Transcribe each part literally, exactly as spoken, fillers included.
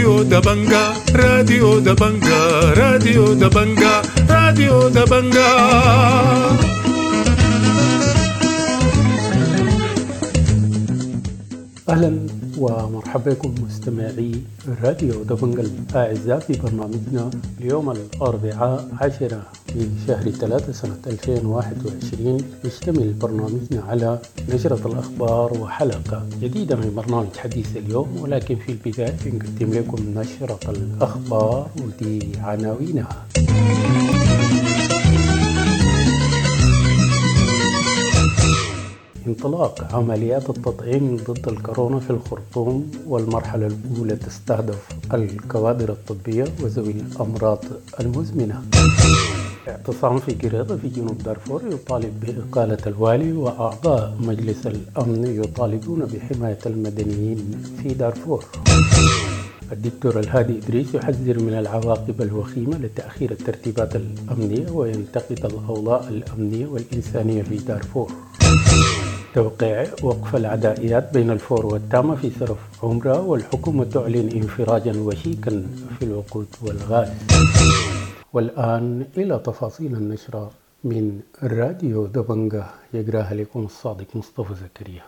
راديو دبنجا راديو دبنجا راديو دبنجا راديو دبنجا. أهلا ومرحبا بكم مستمعي راديو دبنجا الأعزاء في برنامجنا اليوم الأربعاء عشرة في شهر ثلاثة سنة ألفين وواحد وعشرين. يشتمل برنامجنا على نشرة الأخبار وحلقة جديدة من برنامج حديث اليوم، ولكن في البداية نقدم لكم نشرة الأخبار ودي عناوينها. انطلاق عمليات التطعيم ضد الكورونا في الخرطوم، والمرحلة الأولى تستهدف الكوادر الطبية وذوي الأمراض المزمنة. اعتصام في قريضة في جنوب دارفور يطالب بإقالة الوالي، وأعضاء مجلس الأمن يطالبون بحماية المدنيين في دارفور. الدكتور الهادي إدريس يحذر من العواقب الوخيمة لتأخير الترتيبات الأمنية وينتقد الأوضاع الأمنية والإنسانية في دارفور. توقيع وقف العدائيات بين الفور والتامة في صرف عمرة، والحكومة تعلن انفراجا وشيكا في الوقود والغاز. والآن إلى تفاصيل النشرة من راديو دبنجا، يقراها لكم الصادق مصطفى زكريا.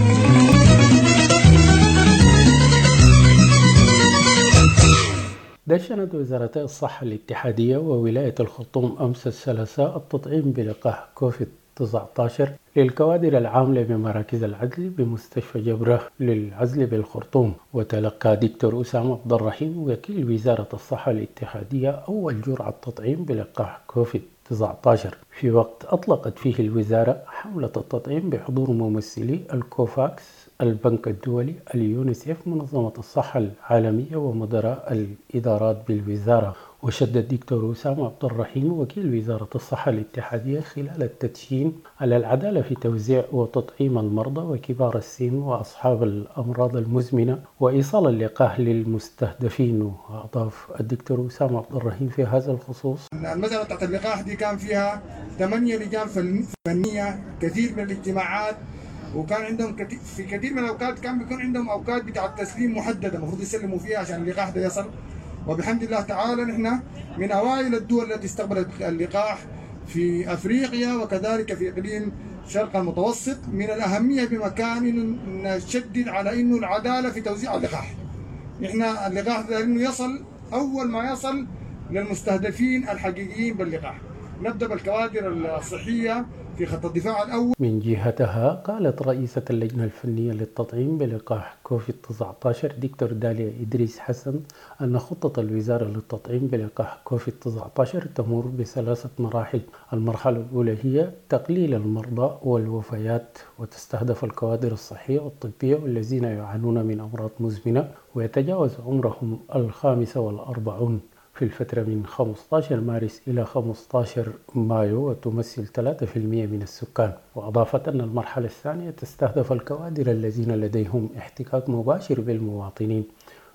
دشنت وزارتي الصحة الاتحادية وولاية الخرطوم أمس الثلاثاء التطعيم بلقاح كوفيد تسعة عشر للكوادر العاملة بمراكز العزل بمستشفى جبرة للعزل بالخرطوم. وتلقى دكتور أسامة عبد الرحيم وكيل وزارة الصحة الاتحادية أول جرعة تطعيم بلقاح كوفيد تسعة عشر في وقت أطلقت فيه الوزارة حملة التطعيم بحضور ممثلي الكوفاكس، البنك الدولي، اليونيسيف، منظمة الصحة العالمية، ومدراء الإدارات بالوزارة. وشدد الدكتور أسامة عبد الرحيم وكيل وزارة الصحة الاتحادية خلال التدشين على العدالة في توزيع وتطعيم المرضى وكبار السن وأصحاب الأمراض المزمنة وإيصال اللقاح للمستهدفين. وأضاف الدكتور أسامة عبد الرحيم في هذا الخصوص: المسألة بتاعت اللقاح دي كان فيها ثمانية لجان فنية، كثير من الاجتماعات، وكان عندهم كثير في كثير من الأوقات كان بيكون عندهم أوقات بتاع التسليم محددة المفروض يسلموا فيها عشان اللقاح ده يصل. وبحمد الله تعالى نحن من أوائل الدول التي استقبلت اللقاح في أفريقيا وكذلك في إقليم الشرق المتوسط. من الأهمية بمكان نشدد على إنه العدالة في توزيع اللقاح. نحن اللقاح ده إنه يصل أول ما يصل للمستهدفين الحقيقيين باللقاح. نبدأ بالكوادر الصحية في خط الدفاع الأول. من جهتها قالت رئيسة اللجنة الفنية للتطعيم بلقاح كوفيد تسعة عشر دكتور داليا إدريس حسن أن خطة الوزارة للتطعيم بلقاح كوفيد تسعة عشر تمر بثلاثة مراحل. المرحلة الأولى هي تقليل المرضى والوفيات، وتستهدف الكوادر الصحية والطبية والذين يعانون من أمراض مزمنة ويتجاوز عمرهم الخامسة والأربعون في الفترة من خمسة عشر مارس إلى خمسة عشر مايو، وتمثل ثلاثة بالمئة من السكان. وأضافت أن المرحلة الثانية تستهدف الكوادر الذين لديهم احتكاك مباشر بالمواطنين،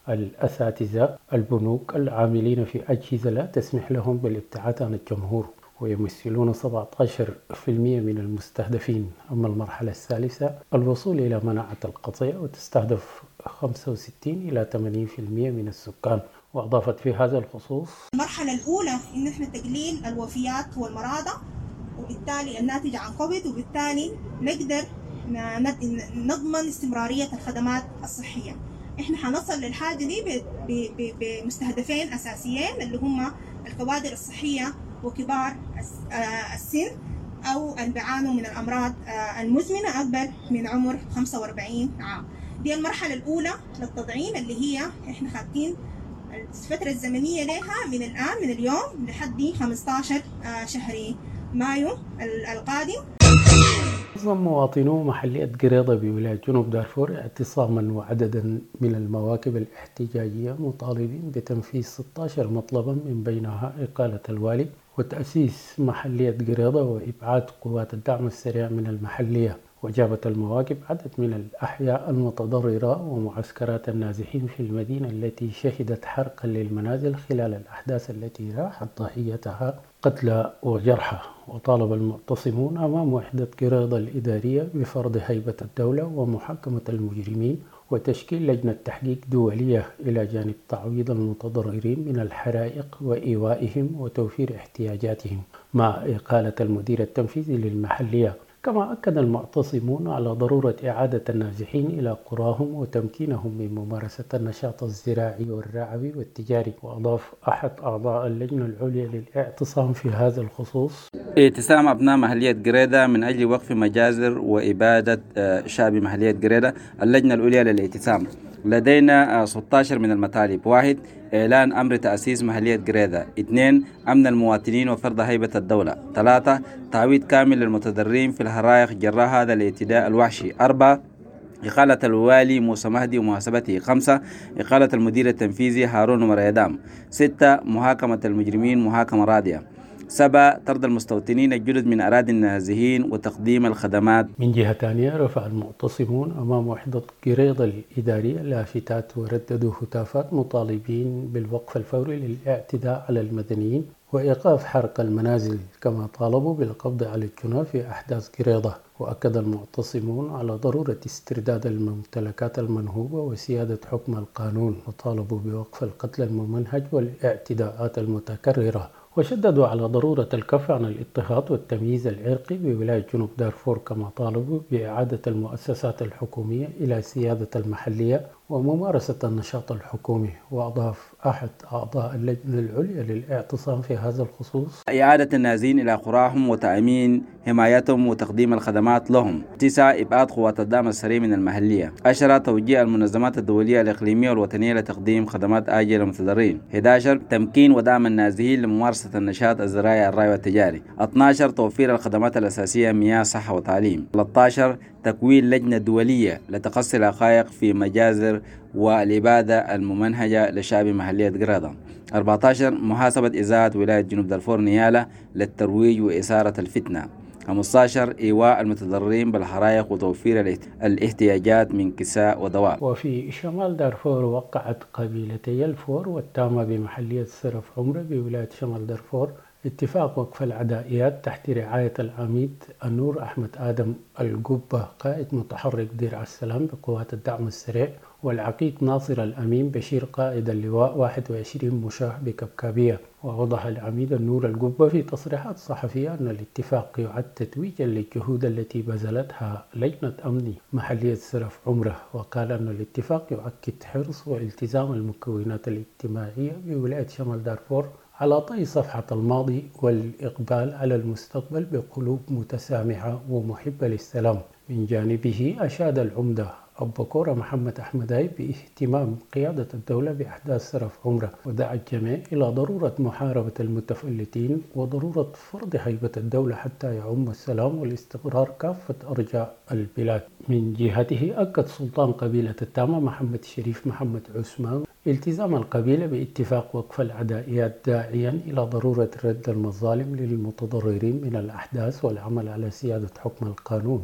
الأساتذة، البنوك، العاملين في أجهزة لا تسمح لهم بالابتعاد عن الجمهور، ويمثلون سبعة عشر بالمئة من المستهدفين. أما المرحلة الثالثة الوصول إلى مناعة القطيع، وتستهدف خمسة وستين إلى ثمانين بالمئة من السكان. وأضافت في هذا الخصوص: المرحلة الأولى إن إحنا تقليل الوفيات والمرضى وبالتالي الناتج عن كوفيد، وبالتالي نقدر نضمن استمرارية الخدمات الصحية. إحنا حنصل للحاجة دي بمستهدفين أساسيين اللي هم الكوادر الصحية وكبار السن أو اللي بيعانوا من الأمراض المزمنة أكبر من عمر خمسة وأربعين عام. دي المرحلة الأولى للتطعيم اللي هي إحنا خاطين الفترة الزمنية لها من الآن من اليوم لحد خمسة عشر شهر مايو القادم. نظم مواطنو محلية قريضة بولاية جنوب دارفور اعتصاما وعددا من المواكب الاحتجاجية مطالبين بتنفيذ ستة عشر مطلبا، من بينها إقالة الوالي وتأسيس محلية قريضة وإبعاد قوات الدعم السريع من المحلية. وجابت المواقف عدد من الأحياء المتضررة ومعسكرات النازحين في المدينة التي شهدت حرقا للمنازل خلال الأحداث التي راحت ضحيتها قتلى وجرحى. وطالب المعتصمون أمام وحدة قريضة الإدارية بفرض هيبة الدولة ومحاكمة المجرمين وتشكيل لجنة تحقيق دولية إلى جانب تعويض المتضررين من الحرائق وإيوائهم وتوفير احتياجاتهم مع إقالة المدير التنفيذي للمحلية. كما أكد المعتصمون على ضرورة إعادة النازحين إلى قراهم وتمكينهم من ممارسة النشاط الزراعي والرعوي والتجاري. وأضاف أحد أعضاء اللجنة العليا للاعتصام في هذا الخصوص: اعتصام أبناء محلية قريدة من أجل وقف مجازر وإبادة شعب محلية قريدة. اللجنة العليا للاعتصام لدينا ستة عشر من المطالب: واحد، إعلان أمر تأسيس محلية قريدة. اثنين، أمن المواطنين وفرض هيبة الدولة. ثلاثة، تعويض كامل للمتضررين في الحرائق جراء هذا الاعتداء الوحشي. أربعة، إقالة الوالي موسى مهدي ومحاسبته. خمسة، إقالة المدير التنفيذي هارون مريدام. ستة، محاكمة المجرمين محاكمة راضية. سبعة، طرد المستوطنين الجدد من أراضي النازحين وتقديم الخدمات. من جهة ثانية، رفع المعتصمون أمام وحدة قريضة الإدارية لافتات ورددوا هتافات مطالبين بالوقف الفوري للاعتداء على المدنيين وإيقاف حرق المنازل، كما طالبوا بالقبض على الجناه في أحداث قريضة. وأكد المعتصمون على ضرورة استرداد الممتلكات المنهوبة وسيادة حكم القانون، وطالبوا بوقف القتل الممنهج والاعتداءات المتكررة. وشددوا على ضرورة الكف عن الاضطهاد والتمييز العرقي بولاية جنوب دارفور، كما طالبوا بإعادة المؤسسات الحكومية إلى سيادة المحلية وممارسة النشاط الحكومي. وأضاف أحد أعضاء اللجنة العليا للاعتصام في هذا الخصوص: إعادة النازحين إلى قراهم وتأمين حمايتهم وتقديم الخدمات لهم. تسعة، إبعاد قوات الدعم السريع من المحلية. عشرة، توجيه المنظمات الدولية الإقليمية والوطنية لتقديم خدمات آجلة للمتضررين. أحد عشر، تمكين ودعم النازحين لممارسة النشاط الزراعي الراعي والتجاري. اثنا عشر، توفير الخدمات الأساسية مياه، صحة وتعليم. ثلاثة عشر، تكوين لجنة دولية لتقصي الحقائق في مجازر والإبادة الممنهجة لشعب محلية قريدة. أربعة عشر، محاسبة إذاعة ولاية جنوب دارفور نيالة للترويج وإثارة الفتنة. خمسة عشر، إيواء المتضررين بالحرائق وتوفير الاحتياجات من كساء ودواء. وفي شمال دارفور، وقعت قبيلتي الفور والتامة بمحلية سرف عمرة بولاية شمال دارفور اتفاق وقف العدائيات تحت رعاية العميد النور أحمد آدم القبة قائد متحرك درع السلام بقوات الدعم السريع، والعقيد ناصر الأمين بشير قائد اللواء واحد وعشرين مشاة بكبكابية. ووضح العميد النور القبة في تصريحات صحفية أن الاتفاق يعد تتويجا للجهود التي بذلتها لجنة أمن محلية سرف عمرة، وقال أن الاتفاق يؤكد حرص والتزام المكونات الاجتماعية بولاية شمال دارفور على طي صفحة الماضي والإقبال على المستقبل بقلوب متسامحة ومحبة للسلام. من جانبه أشاد العمدة أبوكورة محمد أحمداي باهتمام قيادة الدولة بأحداث سرف عمرة، ودعا الجميع إلى ضرورة محاربة المتفلتين وضرورة فرض هيبة الدولة حتى يعم السلام والاستقرار كافة أرجاء البلاد. من جهته أكد سلطان قبيلة التامة محمد شريف محمد عثمان التزام القبيلة باتفاق وقف العدائيات، داعيا إلى ضرورة رد المظالم للمتضررين من الأحداث والعمل على سيادة حكم القانون.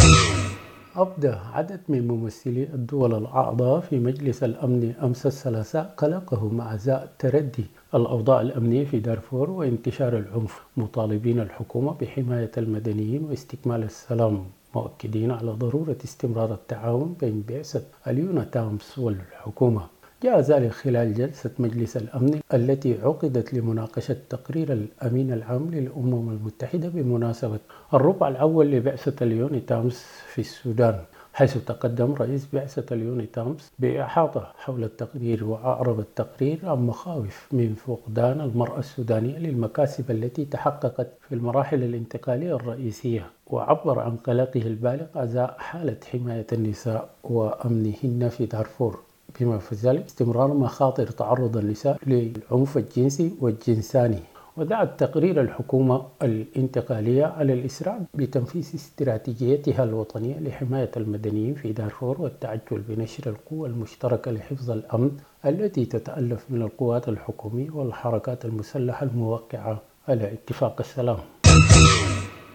أبدى عدد من ممثلي الدول الأعضاء في مجلس الأمن أمس الثلاثاء قلقه مع زاء تردي الأوضاع الأمنية في دارفور وانتشار العنف، مطالبين الحكومة بحماية المدنيين واستكمال السلام، مؤكدين على ضرورة استمرار التعاون بين بعثة اليونا تامس والحكومة. جاء ذلك خلال جلسة مجلس الأمن التي عقدت لمناقشة تقرير الأمين العام للأمم المتحدة بمناسبة الربع الأول لبعثة اليوني تامس في السودان، حيث تقدم رئيس بعثة اليوني تامس بإحاطة حول التقرير، وأعرب التقرير عن مخاوف من فقدان المرأة السودانية للمكاسب التي تحققت في المراحل الانتقالية الرئيسية، وعبر عن قلقه البالغ أزاء حالة حماية النساء وأمنهن في دارفور، بما في ذلك استمرار مخاطر تعرض النساء للعنف الجنسي والجنساني. ودعا التقرير الحكومة الانتقالية على الإسراع بتنفيذ استراتيجيتها الوطنية لحماية المدنيين في دارفور والتعجل بنشر القوى المشتركة لحفظ الأمن التي تتألف من القوات الحكومية والحركات المسلحة الموقعة على اتفاق السلام.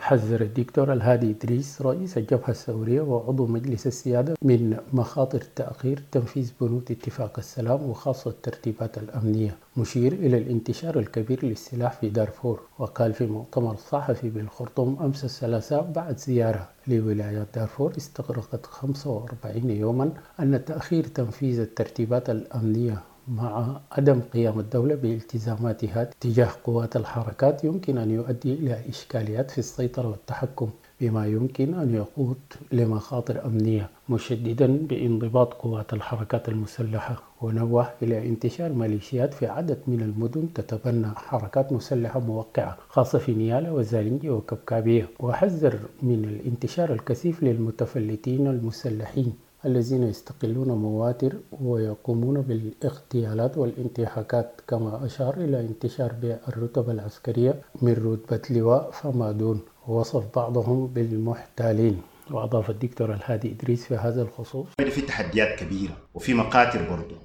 حذر الدكتور الهادي إدريس رئيس الجبهة الثورية وعضو مجلس السيادة من مخاطر تأخير تنفيذ بنود اتفاق السلام وخاصة الترتيبات الأمنية، مشير إلى الانتشار الكبير للسلاح في دارفور. وقال في مؤتمر صحفي بالخرطوم أمس الثلاثاء بعد زيارة لولايات دارفور استغرقت خمسة وأربعين يوما أن تأخير تنفيذ الترتيبات الأمنية مع عدم قيام الدولة بالتزاماتها تجاه قوات الحركات يمكن أن يؤدي إلى إشكاليات في السيطرة والتحكم، بما يمكن أن يقود لمخاطر أمنية، مشددا بانضباط قوات الحركات المسلحة. ونوه إلى انتشار ميليشيات في عدد من المدن تتبنى حركات مسلحة موقعة خاصة في نيالا وزالنجي وكبكابية، وحذر من الانتشار الكثيف للمتفلتين المسلحين الذين يستقلون مواتر ويقومون بالاغتيالات والانتهاكات، كما أشار إلى انتشار بيع الرتب العسكرية من رتبة لواء فما دون، ووصف بعضهم بالمحتالين. وأضاف الدكتور الهادي إدريس في هذا الخصوص: في تحديات كبيرة وفي مقاتل برضو.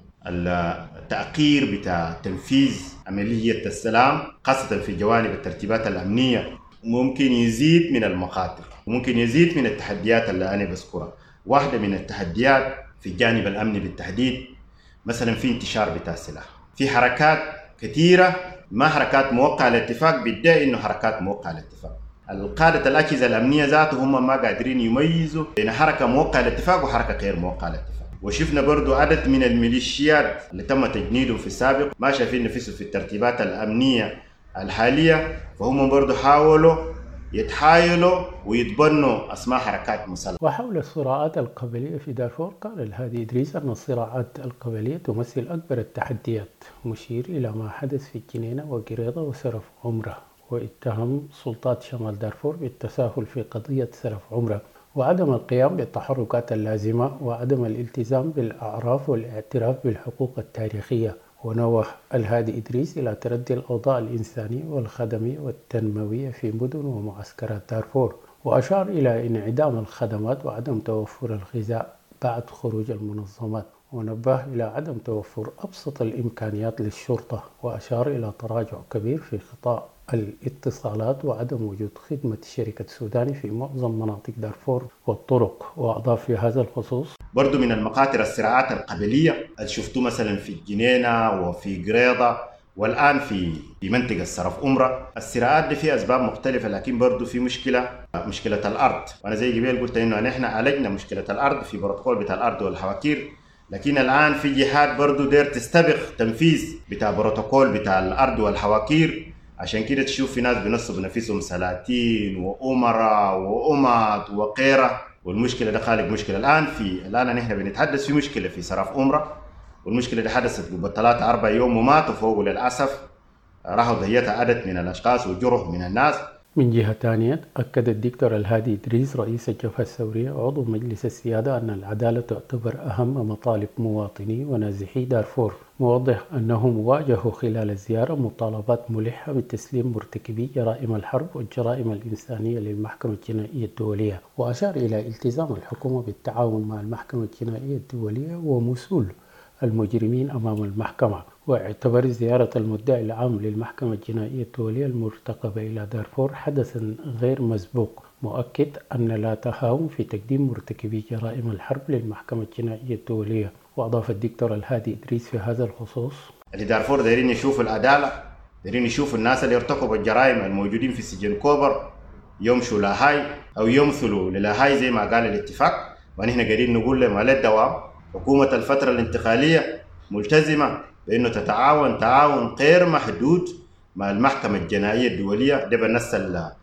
التأخير بتاع تنفيذ عملية السلام خاصة في جوانب الترتيبات الأمنية ممكن يزيد من المخاطر وممكن يزيد من التحديات اللي أنا بذكرها. واحدة من التحديات في الجانب الأمني بالتحديد مثلا في انتشار بتاع السلاح، في حركات كثيرة ما حركات موقعة الاتفاق بيدعي إنه حركات موقعة الاتفاق. القادة الأجهزة الأمنية ذاتهم هم ما قادرين يميزوا بين حركة موقعة الاتفاق وحركة غير موقعة الاتفاق. وشفنا برضو عدد من الميليشيات اللي تم تجنيدهم في السابق ما شايفين نفسهم في الترتيبات الأمنية الحالية، فهم برضو حاولوا يتحايلوا ويتبنوا أسماء حركات مسلحة. وحول الصراعات القبلية في دارفور قال الهادي إدريس أن الصراعات القبلية تمثل أكبر التحديات، مشير إلى ما حدث في الجنينة وقريضة وسرف عمرة، واتهم سلطات شمال دارفور بالتساهل في قضية سرف عمرة وعدم القيام بالتحركات اللازمة وعدم الالتزام بالأعراف والاعتراف بالحقوق التاريخية. ونوه الهادي إدريس إلى تردي الأوضاع الإنسانية والخدمية والتنموية في مدن ومعسكرات دارفور، وأشار إلى انعدام الخدمات وعدم توفر الغذاء بعد خروج المنظمات، ونبه إلى عدم توفر أبسط الإمكانيات للشرطة، وأشار إلى تراجع كبير في قطاع الاتصالات وعدم وجود خدمة شركة سوداني في معظم مناطق دارفور والطرق. وأضاف في هذا الخصوص: برضو من المقاطر الصراعات القبلية اللي شفتوه مثلا في الجنينة وفي قريضة والآن في في منطقة سرف أمرة. الصراعات دي فيها أسباب مختلفة، لكن برضو في مشكلة مشكلة الأرض. وأنا زي قبل قلت إنه نحن عالجنا مشكلة الأرض في بروتوكول بتاع الأرض والحواكير، لكن الآن في جهات برضو دير تستبق تنفيذ بتاع بروتوكول بتاع الأرض والحواكير. عشان كده تشوف في ناس بنصبوا نفسهم سلاطين وأمراء وأمات وقيرة، والمشكلة ده خالق مشكلة. الآن في الآن نحن بنتحدث في مشكلة في سرف أمرة، والمشكلة دي حدثت قبل ثلاثة أربع يوم وماتوا فوق للأسف، راحوا ضيتها عدد من الأشخاص وجرح من الناس. من جهة ثانية أكد الدكتور الهادي إدريس رئيس الجبهة الثورية وعضو مجلس السيادة أن العدالة تعتبر أهم مطالب مواطني ونازحي دارفور، موضح أنهم واجهوا خلال الزيارة مطالبات ملحة بتسليم مرتكبي جرائم الحرب والجرائم الإنسانية للمحكمة الجنائية الدولية، وأشار إلى التزام الحكومة بالتعاون مع المحكمة الجنائية الدولية ومسؤول المجرمين أمام المحكمة. واعتبر زيارة المدعي العام للمحكمة الجنائية الدولية المرتقبة إلى دارفور حدثا غير مسبوق، مؤكد أن لا تهاون في تقديم مرتكبي جرائم الحرب للمحكمة الجنائية الدولية. وأضاف الدكتور الهادي إدريس في هذا الخصوص: اللي دارفور دايرين يشوفوا العدالة، دايرين يشوفوا الناس اللي ارتكبوا الجرائم الموجودين في سجن كوبر يمشوا لاهاي أو يمثلوا للاهاي زي ما قال الاتفاق. ونحن قاعدين نقول لهم على الدوام حكومة الفترة الانتقالية ملتزمة بأنه تتعاون تعاون غير محدود مع المحكمة الجنائية الدولية. ده بنص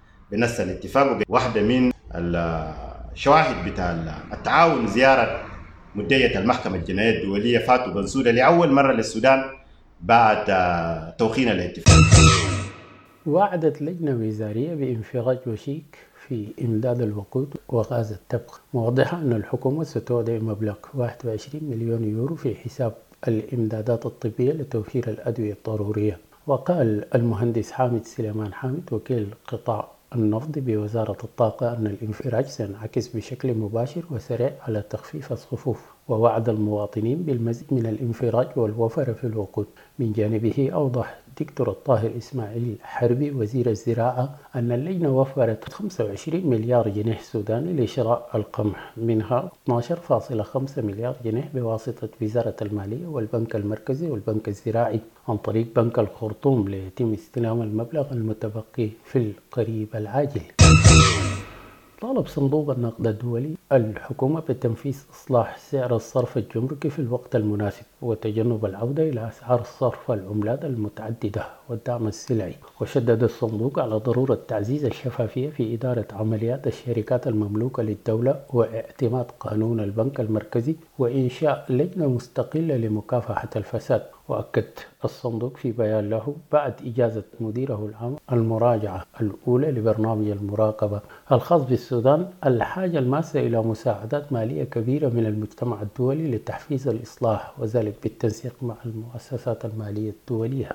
بنص الاتفاق. واحدة من الشواهد بتاع التعاون زيارة مدية المحكمة الجنائية الدولية فاتو بنسودة لأول مرة للسودان بعد توخين الاتفاق. وعدت لجنة وزارية بانفراج وشيك في إمداد الوقود وغاز التبغ، موضحة أن الحكومة ستودع مبلغ واحد وعشرين مليون يورو في حساب الإمدادات الطبية لتوفير الأدوية الضرورية. وقال المهندس حامد سليمان حامد وكيل قطاع النفط بوزارة الطاقة أن الانفراج سينعكس بشكل مباشر وسريع على تخفيف الصفوف، ووعد المواطنين بالمزيد من الانفراج والوفر في الوقود. من جانبه أوضح الدكتور الطاهر إسماعيل حربي وزير الزراعة أن اللجنة وفرت خمسة وعشرين مليار جنيه سوداني لشراء القمح، منها اثني عشر فاصلة خمسة مليار جنيه بواسطة وزارة المالية والبنك المركزي والبنك الزراعي عن طريق بنك الخرطوم، ليتم استلام المبلغ المتبقي في القريب العاجل. طالب صندوق النقد الدولي الحكومة بتنفيذ إصلاح سعر الصرف الجمركي في الوقت المناسب وتجنب العودة إلى أسعار صرف العملات المتعددة والدعم السلعي. وشدد الصندوق على ضرورة تعزيز الشفافية في إدارة عمليات الشركات المملوكة للدولة واعتماد قانون البنك المركزي وإنشاء لجنة مستقلة لمكافحة الفساد. وأكد الصندوق في بيان له بعد إجازة مديره العام المراجعة الأولى لبرنامج المراقبة الخاص بالسودان الحاجة الماسة إلى مساعدات مالية كبيرة من المجتمع الدولي لتحفيز الإصلاح، وذلك بالتنسيق مع المؤسسات المالية الدولية.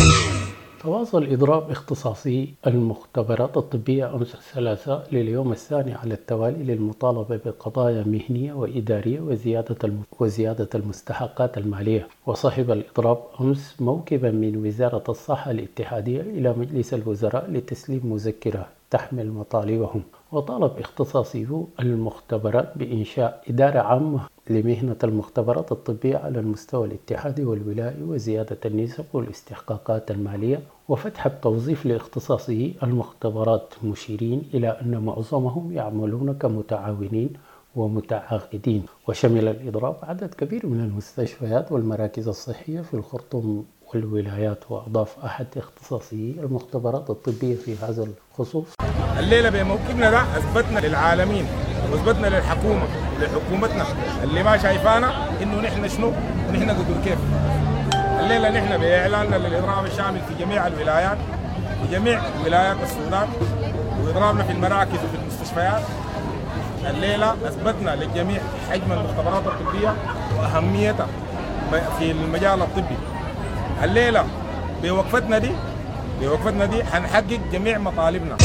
تواصل إضراب اختصاصي المختبرات الطبية أمس الثلاثاء لليوم الثاني على التوالي للمطالبة بقضايا مهنية وإدارية وزيادة وزيادة المستحقات المالية. وصاحب الإضراب أمس موكبا من وزارة الصحة الاتحادية إلى مجلس الوزراء لتسليم مذكرة تحمل مطالبهم. وطالب اختصاصيو المختبرات بإنشاء إدارة عامة لمهنة المختبرات الطبية على المستوى الاتحادي والولائي وزيادة النسب والاستحقاقات المالية وفتح التوظيف لاختصاصي المختبرات، مشيرين إلى أن معظمهم يعملون كمتعاونين ومتعاقدين. وشمل الإضراب عدد كبير من المستشفيات والمراكز الصحية في الخرطوم والولايات. وأضاف أحد اختصاصي المختبرات الطبية في هذا الخصوص: الليلة بموقفنا ده أثبتنا للعالمين وأثبتنا للحكومة ولحكومتنا اللي ما شايفانا إنه نحن شنو ونحن قدر كيف. الليلة نحن بإعلاننا للإضراب الشامل في جميع الولايات في جميع ولايات السودان وإضرابنا في المراكز وفي المستشفيات. الليلة أثبتنا للجميع حجم المختبرات الطبية وأهميتها في المجال الطبي. الليلة بوقفتنا دي بوقفتنا دي حنحقق جميع مطالبنا.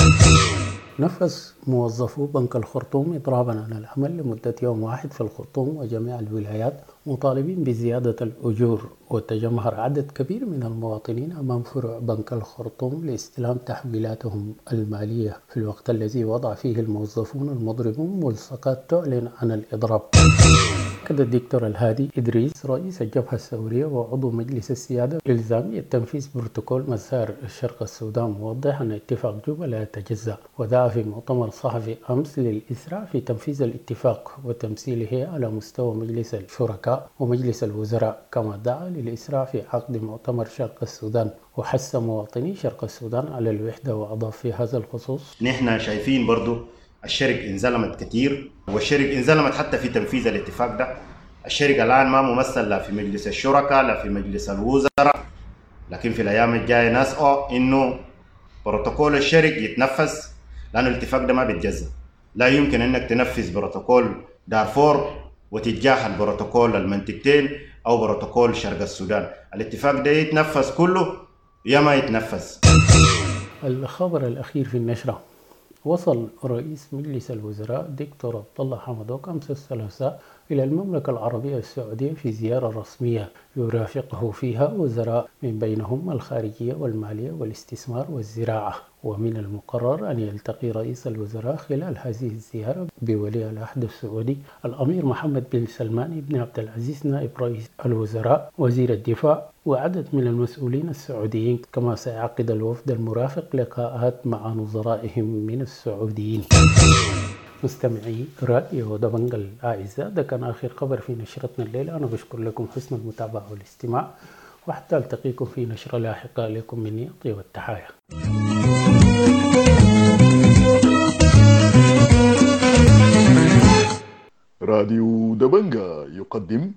نفذ موظفو بنك الخرطوم إضرابا عن العمل لمدة يوم واحد في الخرطوم وجميع الولايات مطالبين بزيادة الأجور. وتجمهر عدد كبير من المواطنين أمام فروع بنك الخرطوم لاستلام تحويلاتهم المالية في الوقت الذي وضع فيه الموظفون المضربون ملصقات تعلن عن الإضراب. أكد الدكتور الهادي إدريس رئيس الجبهة الثورية وعضو مجلس السيادة إلزامية تنفيذ بروتوكول مسار شرق السودان، موضحا أن اتفاق جوبا لا يتجزأ. ودعا في مؤتمر صحفي أمس للإسراع في تنفيذ الاتفاق وتمثيله على مستوى مجلس الشركاء ومجلس الوزراء، كما دعا للإسراع في عقد مؤتمر شرق السودان وحث مواطني شرق السودان على الوحدة. وأضاف في هذا الخصوص: نحن شايفين برضو الشرق انظلمت كثير، والشرق انظلمت حتى في تنفيذ الاتفاق ده. الشرق الآن ما ممثل لا في مجلس الشركاء لا في مجلس الوزراء، لكن في الأيام الجاية نسعى إنه بروتوكول الشرق يتنفذ، لأنه الاتفاق ده ما بيتجزأ. لا يمكن إنك تنفذ بروتوكول دارفور وتتجاهل بروتوكول المنطقتين أو بروتوكول شرق السودان. الاتفاق ده يتنفذ كله يا ما يتنفذ. الخبر الأخير في النشرة: وصل رئيس مجلس الوزراء دكتور عبد الله حمدوك أمس الثلاثاء إلى المملكة العربية السعودية في زيارة رسمية يرافقه فيها وزراء من بينهم الخارجية والمالية والاستثمار والزراعة. ومن المقرر أن يلتقي رئيس الوزراء خلال هذه الزيارة بولي العهد السعودي الأمير محمد بن سلمان بن عبد العزيز نائب رئيس الوزراء وزير الدفاع وعدد من المسؤولين السعوديين. كما سيعقد الوفد المرافق لقاءات مع نظرائهم من السعوديين. مستمعي راديو دبنجة الأعزاء، ده كان آخر خبر في نشرتنا الليلة. أنا بشكر لكم حسن المتابعة والاستماع، وحتى ألتقيكم في نشرة لاحقة. لكم مني طيب التحايا. راديو دبنجة يقدم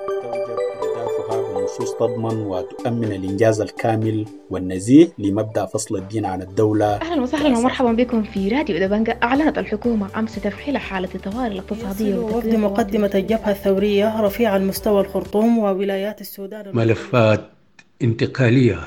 نصوص تضمن وتؤمن الإنجاز الكامل والنزيه لمبدأ فصل الدين عن الدولة. أهلا وسهلا ومرحبا بكم في راديو دبنجة. أعلنت الحكومة أمس تفعيل حالة الطوارئ الاقتصادية وفد مقدمة الجبهة الثورية رفيع المستوى الخرطوم وولايات السودان ملفات انتقالية.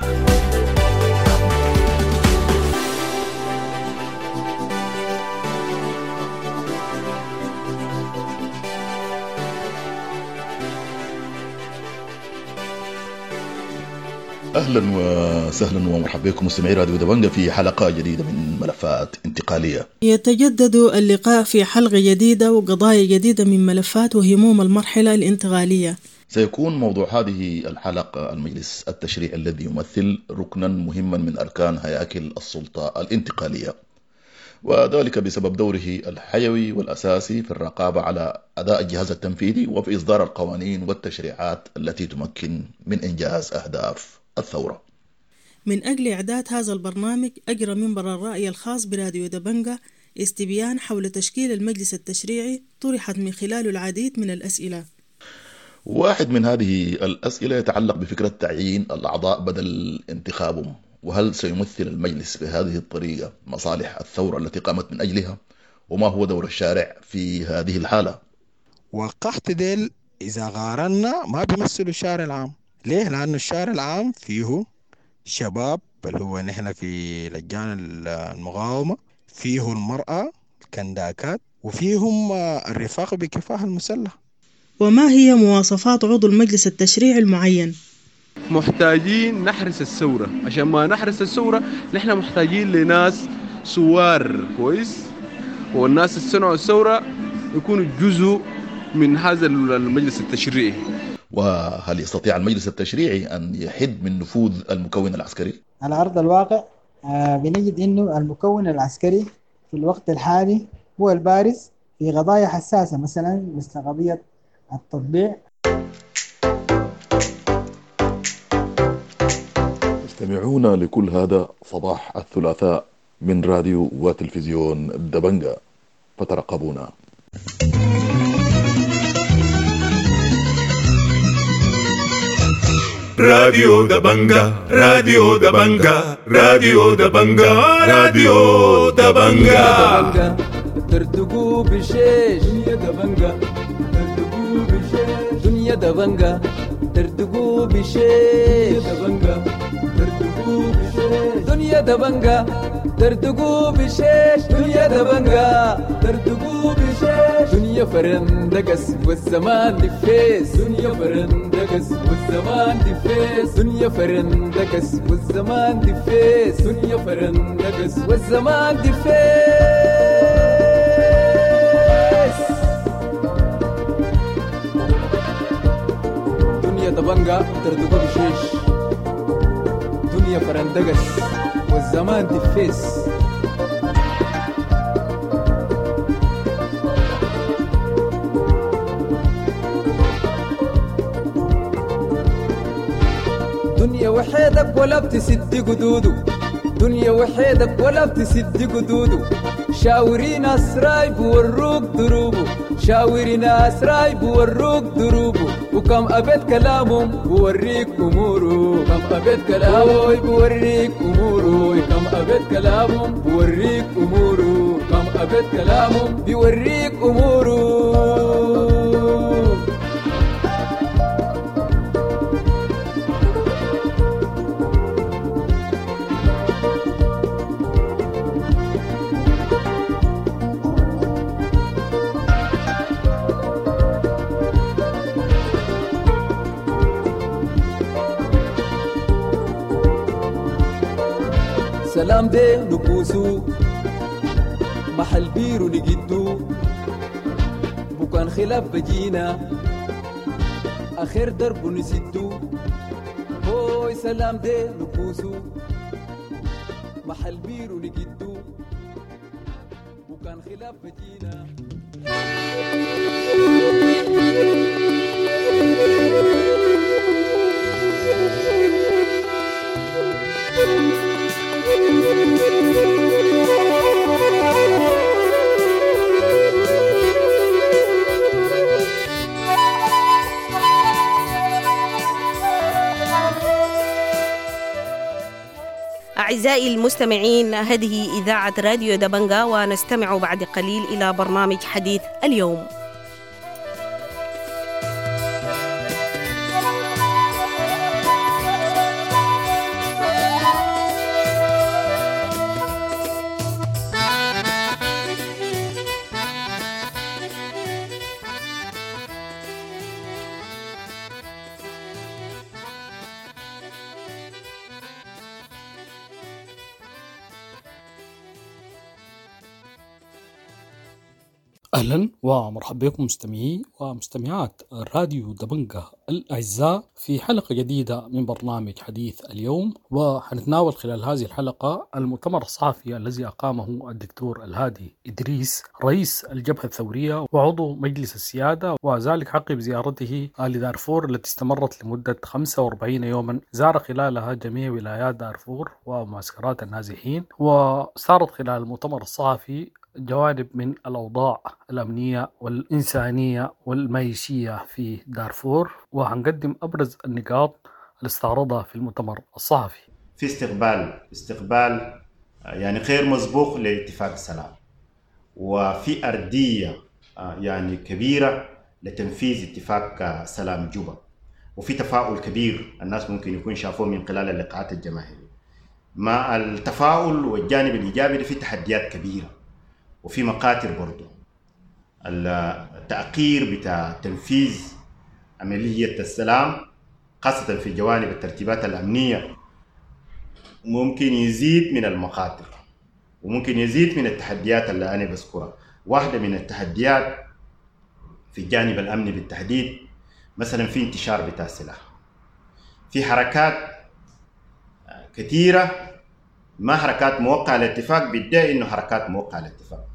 أهلا وسهلا ومرحبا بكم مستمعي راديو دبنجة في حلقة جديدة من ملفات انتقالية. يتجدد اللقاء في حلقة جديدة وقضايا جديدة من ملفات وهموم المرحلة الانتقالية. سيكون موضوع هذه الحلقة المجلس التشريعي الذي يمثل ركنا مهما من أركان هياكل السلطة الانتقالية، وذلك بسبب دوره الحيوي والأساسي في الرقابة على أداء الجهاز التنفيذي وفي إصدار القوانين والتشريعات التي تمكن من إنجاز أهداف الثورة. من أجل إعداد هذا البرنامج أجرى منبر الرأي الخاص براديو دبنجة استبيان حول تشكيل المجلس التشريعي طرحت من خلاله العديد من الأسئلة. واحد من هذه الأسئلة يتعلق بفكرة تعيين الأعضاء بدل انتخابهم، وهل سيمثل المجلس بهذه الطريقة مصالح الثورة التي قامت من أجلها؟ وما هو دور الشارع في هذه الحالة؟ والقحط ديل إذا قارنا ما بيمثلوا الشارع العام. ليه؟ لأنه الشارع العام فيه شباب اللي هو نحن في لجان المقاومة، فيه المرأة الكنداكات، وفيهم الرفاق بكفاح المسلح. وما هي مواصفات عضو المجلس التشريعي المعين؟ محتاجين نحرس الثورة. عشان ما نحرس الثورة نحن محتاجين لناس سوار كويس، والناس اللي صنعوا الثورة يكونوا جزء من هذا المجلس التشريعي. وهل يستطيع المجلس التشريعي أن يحد من نفوذ المكون العسكري؟ على أرض الواقع آه بنجد أنه المكون العسكري في الوقت الحالي هو البارز في قضايا حساسة، مثلا مثل قضية التطبيع. استمعونا لكل هذا صباح الثلاثاء من راديو وتلفزيون دبنجة، فترقبونا. راديو دبنجة راديو دبنجة راديو دبنجة راديو دبنجة ترتقوا بشيش دنيا دبنجة ترتقوا بشيش دنيا دبنجة ترتقوا بشيش دبنجة ترتقوا بشيش دنيا دبنجة ترتقوا بشيش دنيا دبنجة ترتقوا بشيش دنيا فرندقس والزمان دفيس دنيا فرندقس والزمان دفيس دنيا فرندقس والزمان دفيس دنيا فرندقس والزمان دفيس دنيا دبنجة ترتقوا بشيش دنيا فرندقس والزمان دفيس دنيا وحيدك ولا بتسد قدوده دنيا وحيدك ولا بتسد قدوده شاورين أسراي بوروك دروبه شاورين أسراي بوروك دروبه وكم أبد كلامهم بوريك أموره كم أبد كلامهم بوريك أموره كم أبد كلامهم بوريك أموره كم أبد كلامهم بوريك أموره. سلام دي نبوسو محل بيرو نجدو بكان خلاف بجينا آخر درب نسدو هوي سلام دي نبوسو محل بيرو نجدو بكان خلاف بجينا. أعزائي المستمعين، هذه إذاعة راديو دبنجة، ونستمع بعد قليل إلى برنامج حديث اليوم. أهلا ومرحبا بكم مستمعي ومستمعات راديو دبنجة الأعزاء في حلقة جديدة من برنامج حديث اليوم، وحنتناول خلال هذه الحلقة المؤتمر الصحفي الذي أقامه الدكتور الهادي إدريس رئيس الجبهة الثورية وعضو مجلس السيادة، وذلك عقب زيارته لدارفور التي استمرت لمدة خمسة وأربعين يوما، زار خلالها جميع ولايات دارفور ومعسكرات النازحين، وصارت خلال المؤتمر الصحفي جوانب من الأوضاع الأمنية والإنسانية والمعيشية في دارفور، وهنقدم أبرز النقاط اللي استعرضها في المؤتمر الصحفي. في استقبال استقبال يعني غير مسبوق لاتفاق السلام، وفي أردية يعني كبيرة لتنفيذ اتفاق سلام جوبا، وفي تفاؤل كبير الناس ممكن يكون شافوه من خلال اللقاءات الجماهيرية. مع التفاؤل والجانب الإيجابي في تحديات كبيرة وفي مقاتل برضو. التأخير بتاع تنفيذ عملية السلام خاصة في جوانب الترتيبات الأمنية ممكن يزيد من المخاطر وممكن يزيد من التحديات اللي أنا بذكرها. واحدة من التحديات في الجانب الأمني بالتحديد مثلا في انتشار بتاع السلاح، في حركات كثيرة ما حركات موقعة للاتفاق بيدعي إنه حركات موقعة للاتفاق،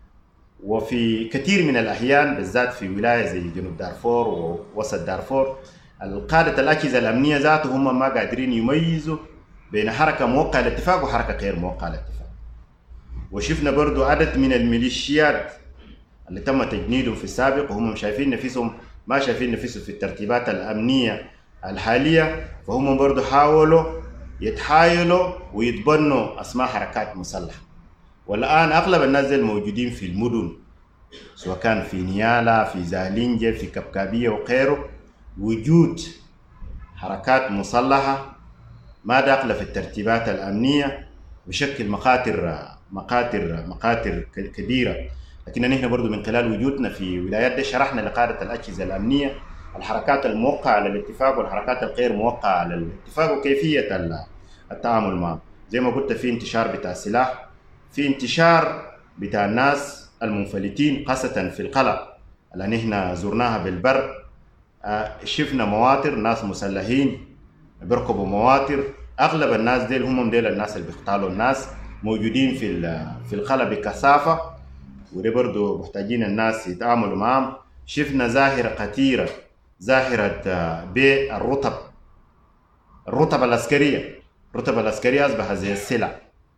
وفي كثير من الأحيان بالذات في ولاية زي جنوب دارفور ووسط دارفور القادة الأجهزة الأمنية ذاته هم ما قادرين يميزوا بين حركة موقعة للاتفاق وحركة غير موقعة للاتفاق. وشفنا برضو عدد من الميليشيات اللي تم تجنيدهم في السابق وهم شايفين نفسهم ما شايفين نفسهم في الترتيبات الأمنية الحالية، فهم برضو حاولوا يتحايلوا ويتبنوا أسماء حركات مسلحة. والآن أغلب الناس الموجودين في المدن سواء كان في نيالا في زالينجة في كبكابية وغيره، وجود حركات مسلحة ما داخلة في الترتيبات الأمنية بشكل مخاطر مخاطر مخاطر كبيرة. لكن نحن برضو من خلال وجودنا في ولايات دي شرحنا لقادة الأجهزة الأمنية الحركات الموقعة على الاتفاق والحركات الغير موقعة على الاتفاق وكيفية التعامل معه. زي ما قلت في انتشار بتاع السلاح، في انتشار بتاع الناس المنفلتين خاصة في القلعة اللي نحن زرناها بالبر. شفنا مواطر ناس مسلحين بيركبوا مواطر، أغلب الناس ديل هم ديل الناس اللي بيختالوا الناس موجودين في في القلعة بكثافة، ودي برضو محتاجين الناس يتعاملوا معهم. شفنا ظاهرة خطيرة، ظاهرة بيع الرطب الرطب العسكرية الرطب العسكرية أصبح زي السلع،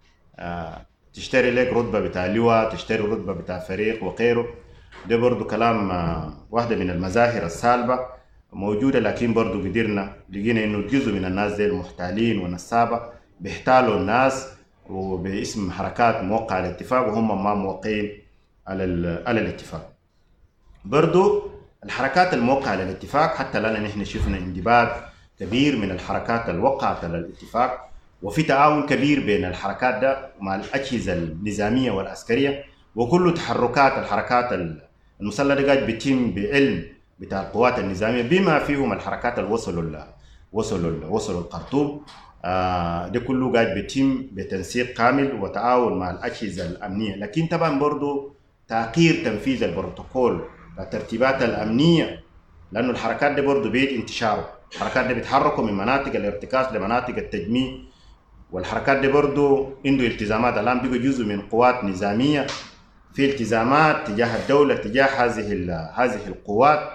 تشتري لك رتبة بتاع لواء، تشتري رتبة بتاع فريق وغيره. ده برضو كلام واحدة من المظاهر السالبة موجودة، لكن برضو قدرنا لقينا إنه جزء من الناس دي المحتالين والنصابة بيحتالوا الناس وباسم حركات موقعة على الاتفاق وهم ما موقعين على على الاتفاق. برضو الحركات الموقعة على الاتفاق حتى الآن نحن شفنا انضباط كبير من الحركات الوقعة على الاتفاق، وفي تعاون كبير بين الحركات ده مع الأجهزة النظامية والعسكرية، وكل تحركات الحركات المسلحة قاعد بيتم بعلم بتاع القوات النظامية بما فيهم الحركات اللي وصلوا وصلوا وصلوا الخرطوم. آه ده كله قاعد بيتم بتنسيق كامل وتعاون مع الأجهزة الأمنية. لكن طبعا برضو تأخير تنفيذ البروتوكول الترتيبات الأمنية، لأنه الحركات دي برضو بيد انتشاره، الحركات دي بيتحركوا من مناطق الارتكاز لمناطق التجميع، والحركات دي برضو عنده التزامات. الآن بيجوا جزء من قوات نظامية في التزامات تجاه الدولة تجاه هذه هذه القوات،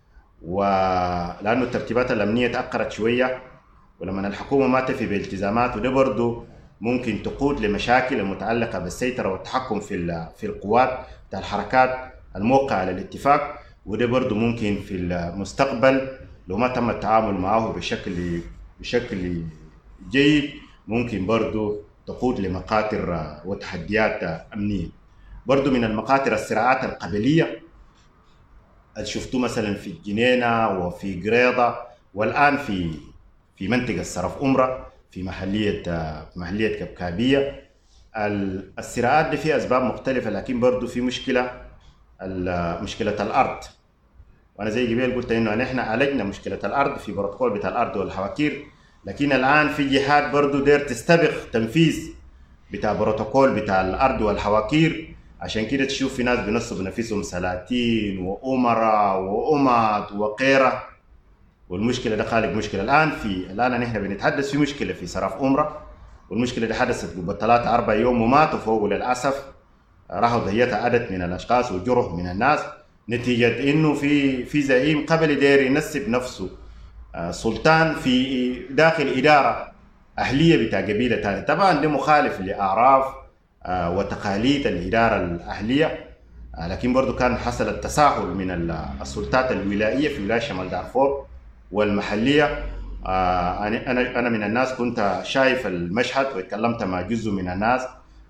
ولأنه الترتيبات الأمنية تأخرت شوية ولما الحكومة ما تفي بالتزامات، وده برضو ممكن تقود لمشاكل المتعلقة بالسيطرة والتحكم في في القوات بتاع الحركات الموقعة على الاتفاق، وده برضو ممكن في المستقبل لو ما تم التعامل معه بشكل بشكل جيد ممكن برضو تقود لمخاطر وتحديات أمنية. برضو من المخاطر الصراعات القبلية اللي شفتوه مثلا في الجنينة وفي قريضة والآن في في منطقة السرف أمرة في محلية في محلية كبكابية. الصراعات دي فيها أسباب مختلفة، لكن برضو في مشكلة مشكلة الأرض، وأنا زي قبل قلت إنه نحن عالجنا مشكلة الأرض في بروتوكول بتاع الأرض والحواكير، لكن الآن في جهات برضو دير تستبق تنفيذ بتاع بروتوكول بتاع الأرض والحواكير عشان كده تشوف في ناس بينصبوا نفسهم سلاطين وأمراء وأمات وقيرة، والمشكلة ده خالق مشكلة. الآن في الآن نحن بنتحدث في مشكلة في صرف أمرة، والمشكلة دي حدثت قبل ثلاثة أربع يوم وماتوا فوق للأسف، راحوا ضحيتها عدد من الأشخاص وجرح من الناس نتيجة إنه في في زعيم قبلي داير ينسب نفسه سلطان في داخل إدارة أهلية بتاع قبيلة ثانية. طبعا ده مخالف لأعراف وتقاليد الإدارة الأهلية، لكن برضو كان حصل التساهل من السلطات الولائية في ولاية شمال دارفور والمحلية. أنا أنا من الناس كنت شايف المشهد وتكلمت مع جزء من الناس،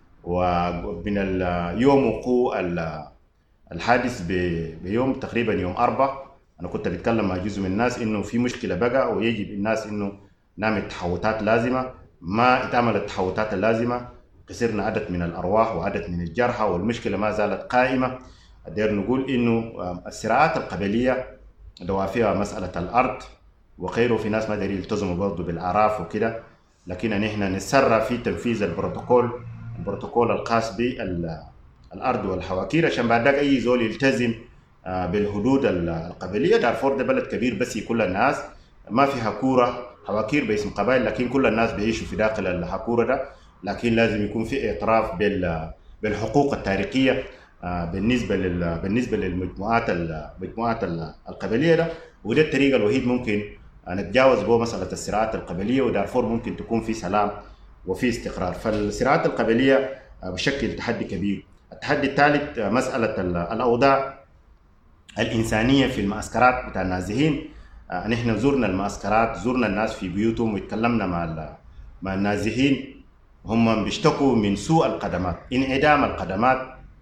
ومن اليوم وقوع الحادث بيوم تقريبا يوم أربعة أنا كنت بتكلم مع جزء من الناس إنه في مشكلة بقى ويجب الناس إنه نعمل تحوطات لازمة. ما اتعملت التحوطات اللازمة، خسرنا عدد من الأرواح وعدد من الجرحى، والمشكلة ما زالت قائمة. داير نقول إنه الصراعات القبلية دوافعها مسألة الأرض وغيره، في ناس ما داري يلتزموا برضه بالأعراف وكده، لكن نحن نسرع في تنفيذ البروتوكول البروتوكول الخاص بالأرض والحواكير، عشان بعد ذاك أي زول يلتزم بالحدود القبلية. دارفور ده بلد كبير بس كل الناس، ما في حكورة حواكير باسم قبائل، لكن كل الناس بيعيشوا في داخل الحكورة ده، لكن لازم يكون في اعتراف بالحقوق التاريخية بالنسبة لل بالنسبة للمجموعات المجموعات القبلية ده. وده الطريقة الوحيد ممكن نتجاوز به مسألة الصراعات القبلية، ودارفور ممكن تكون في سلام وفي استقرار. فالصراعات القبلية بشكل تحدي كبير. التحدي الثالث مسألة الأوضاع الإنسانية في المعسكرات بتاع النازحين. نحن زرنا المعسكرات، زرنا الناس في بيوتهم وتكلمنا مع مع النازحين، هم بيشتكوا من سوء الخدمات، انعدام الخدمات.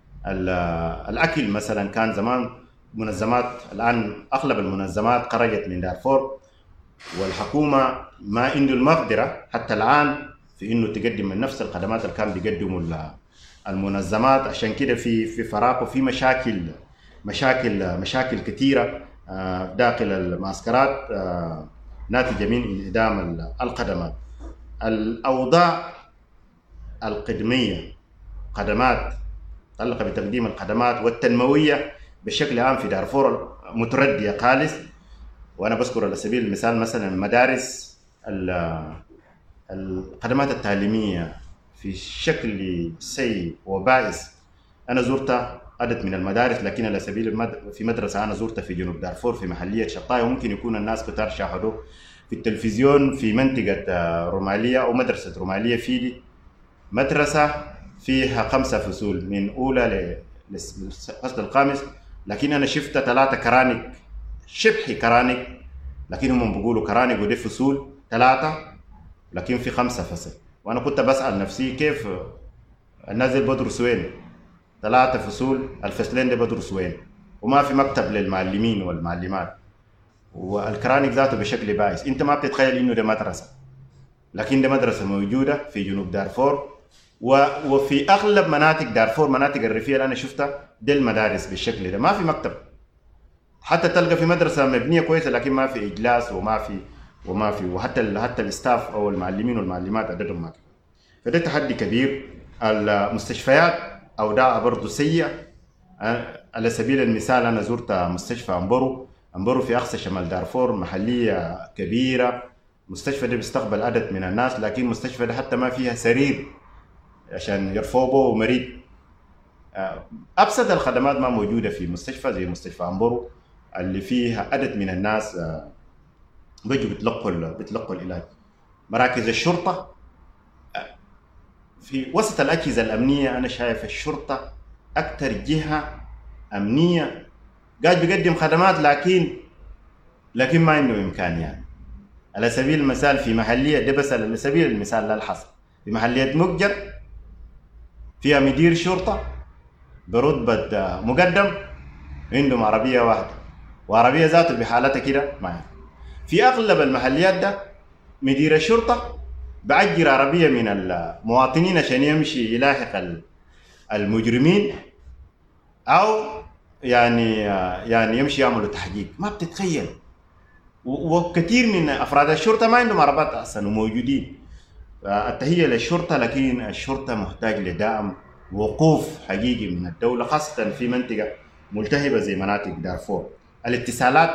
الأكل مثلا كان زمان منظمات، الآن أغلب المنظمات خرجت من دارفور، والحكومة ما عنده المقدرة حتى الآن في إنه تقدم من نفس الخدمات اللي كان بيقدموا المنظمات. عشان كده في في فراغ وفي مشاكل مشاكل مشاكل كثيرة داخل المعسكرات ناتجة من انعدام الخدمات. الأوضاع القدمية، خدمات متعلقة بتقديم الخدمات والتنموية بشكل عام في دارفور متردية خالص. وأنا بذكر على سبيل المثال مثلا المدارس، الخدمات التعليمية في شكل سيء وبائس. أنا زرت عدد من المدارس، لكن على سبيل المد... في مدرسة أنا زرتها في جنوب دارفور في محلية شطاي، وممكن يكون الناس كتار شاهدوه في التلفزيون في منطقة رومالية أو مدرسة رومالية فيدي. مدرسة فيها خمسة فصول من أولى للفصل الخامس، لكن أنا شفت ثلاثة كرانك، شبحي كرانك، لكن هم بيقولوا كرانك ودي فصول ثلاثة، لكن في خمسة فصل. وأنا كنت بسأل نفسي كيف الناس بدرسوا وين؟ ثلاثة فصول، الفصلين دي بدرسوا وين؟ وما في مكتب للمعلمين والمعلمات، والكرانك ذاته بشكل بائس. أنت ما بتتخيل إنه ده مدرسة، لكن ده مدرسة موجودة في جنوب دارفور، وفي أغلب مناطق دارفور، مناطق الريفية اللي أنا شفتها دي المدارس بالشكل ده، ما في مكتب. حتى تلقى في مدرسة مبنية كويسة لكن ما في إجلاس وما في وما في وحتى حتى الاستاف أو المعلمين والمعلمات عددهم ما في. فده تحدي كبير. المستشفيات أوضاعها برضه سيئة. على سبيل المثال أنا زرت مستشفى أمبرو، أمبرو في أقصى شمال دارفور، محلية كبيرة. مستشفى ده بيستقبل عدد من الناس، لكن مستشفى ده حتى ما فيها سرير عشان يرفعوا به مريض. أبسط الخدمات ما موجودة في مستشفى زي مستشفى أمبرو اللي فيها عدد من الناس بيجوا بيتلقوا بيتلقوا العلاج. مراكز الشرطة في وسط الأجهزة الأمنية، أنا شايف الشرطة أكثر جهة أمنية قاعد بيقدم خدمات، لكن لكن ما عنده إمكانيات. على سبيل المثال في محلية ده بس على سبيل المثال للحصر، في محلية مقجر فيها مدير شرطة برتبة مقدم عندهم عربية واحدة، وعربية ذاته بحالتها كده معاه. في أغلب المحليات ده مدير الشرطة بعجر عربية من المواطنين عشان يمشي يلاحق المجرمين، أو يعني يعني يمشي يعملوا تحقيق. ما بتتخيل. وكثير من أفراد الشرطة ما عندهم عربات أصلا وموجودين. التحية للشرطة، لكن الشرطة محتاج لدعم وقوف حقيقي من الدولة خاصة في منطقة ملتهبة زي مناطق دارفور. الاتصالات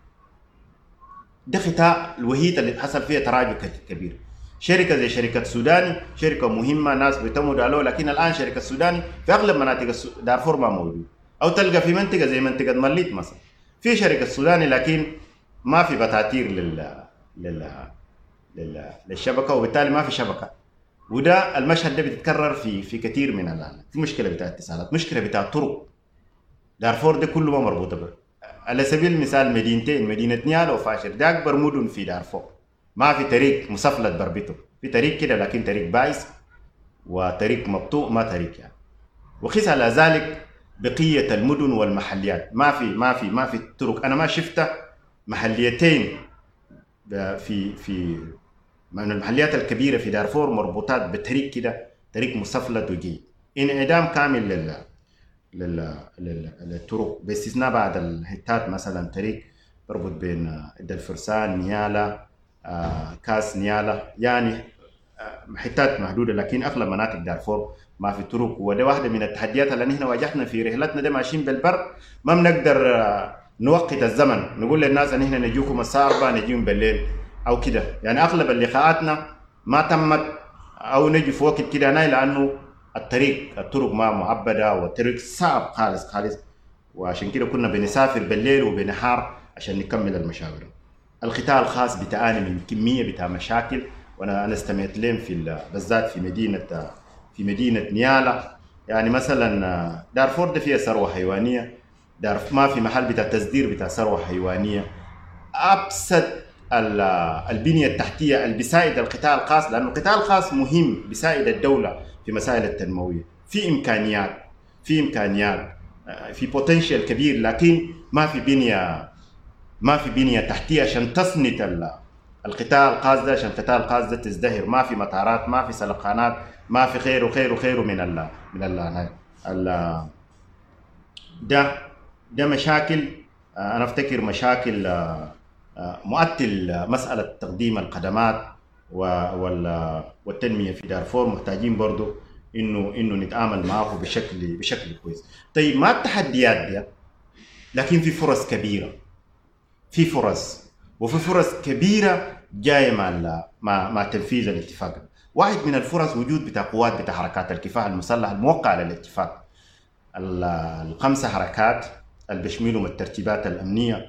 ده خطأ الوحيد اللي حصل فيها تراجع كبير. شركة زي شركة سوداني شركة مهمة ناس بيتموا عليها، لكن الآن شركة سوداني في أغلب مناطق دارفور ما موجود، أو تلقى في منطقة زي منطقة مليت مثلا في شركة سوداني لكن ما في بتاتير لل... لل... لل... للشبكة، وبالتالي ما في شبكة. وده المشهد ده بيتكرر في في كثير من الآن. في مشكلة بتاع اتصالات، مشكلة بتاع طرق. دارفور ده كله ما مربوطة به. على سبيل المثال مدينتين، مدينة نيالا وفاشر، ده أكبر مدن في دارفور، ما في طريق مسفلت بربطه، في طريق كده لكن طريق بايس وطريق مبطوء ما طريق يعني. وقيس على ذلك بقية المدن والمحليات ما في ما في ما في طرق. أنا ما شفت محليتين في في من المحليات الكبيرة في دارفور مربوطات بطريق كده، طريق مسفلت وجيد، انعدام كامل لل لل للطرق باستثناء بعض الحتات، مثلا طريق بربط بين الفرسان نيالا آه، كاس نيالا، يعني آه، حتات محدودة، لكن أغلب مناطق دارفور ما في طرق. وده واحدة من التحديات اللي نحن واجهنا في رحلتنا ده ماشيين بالبر، ما بنقدر آه، نوقت الزمن، نقول للناس ان احنا نجيكم الساعة أربعة نجيهم بالليل او كده، يعني اغلب اللقاءاتنا ما تمت او نجي في وقت كده هنا، لانه الطريق الطرق ما معبدة والطريق صعب خالص خالص، وعشان كده كنا بنسافر بالليل وبنهار عشان نكمل المشاوير. القطاع الخاص بتعاني من كمية بتاع مشاكل، وانا انا استمعت لهم في بالذات في مدينة في مدينة نيالا. يعني مثلا دارفور ده فيها ثروة حيوانية، دارفور ما في محل بتاع تصدير بتاع ثروة حيوانية. أبسط البنية التحتية اللي بيساعد القطاع الخاص، لأنه القطاع الخاص مهم بيساعد الدولة في مسائل التنموية، في إمكانيات في إمكانيات في بوتنشال كبير، لكن ما في بنية ما في بنية تحتية عشان تصنت القطاع الخاص ده، عشان القطاع الخاص ده تزدهر. ما في مطارات، ما في سلقانات، ما في خير وخير وخير من ال من ال ال ده ده مشاكل. أنا أفتكر مشاكل مؤتل مسألة تقديم الخدمات والتنمية في دارفور، محتاجين برضو إنه إنه نتعامل معه بشكل بشكل كويس. طيب ما التحديات دي، لكن في فرص كبيرة، في فرص وفي فرص كبيرة جاية مع مع مع تنفيذ الاتفاق. واحد من الفرص وجود بتاع قوات بتاع حركات الكفاح المسلح الموقعة على الاتفاق، الخمسة حركات اللي بيشملهم الترتيبات الأمنية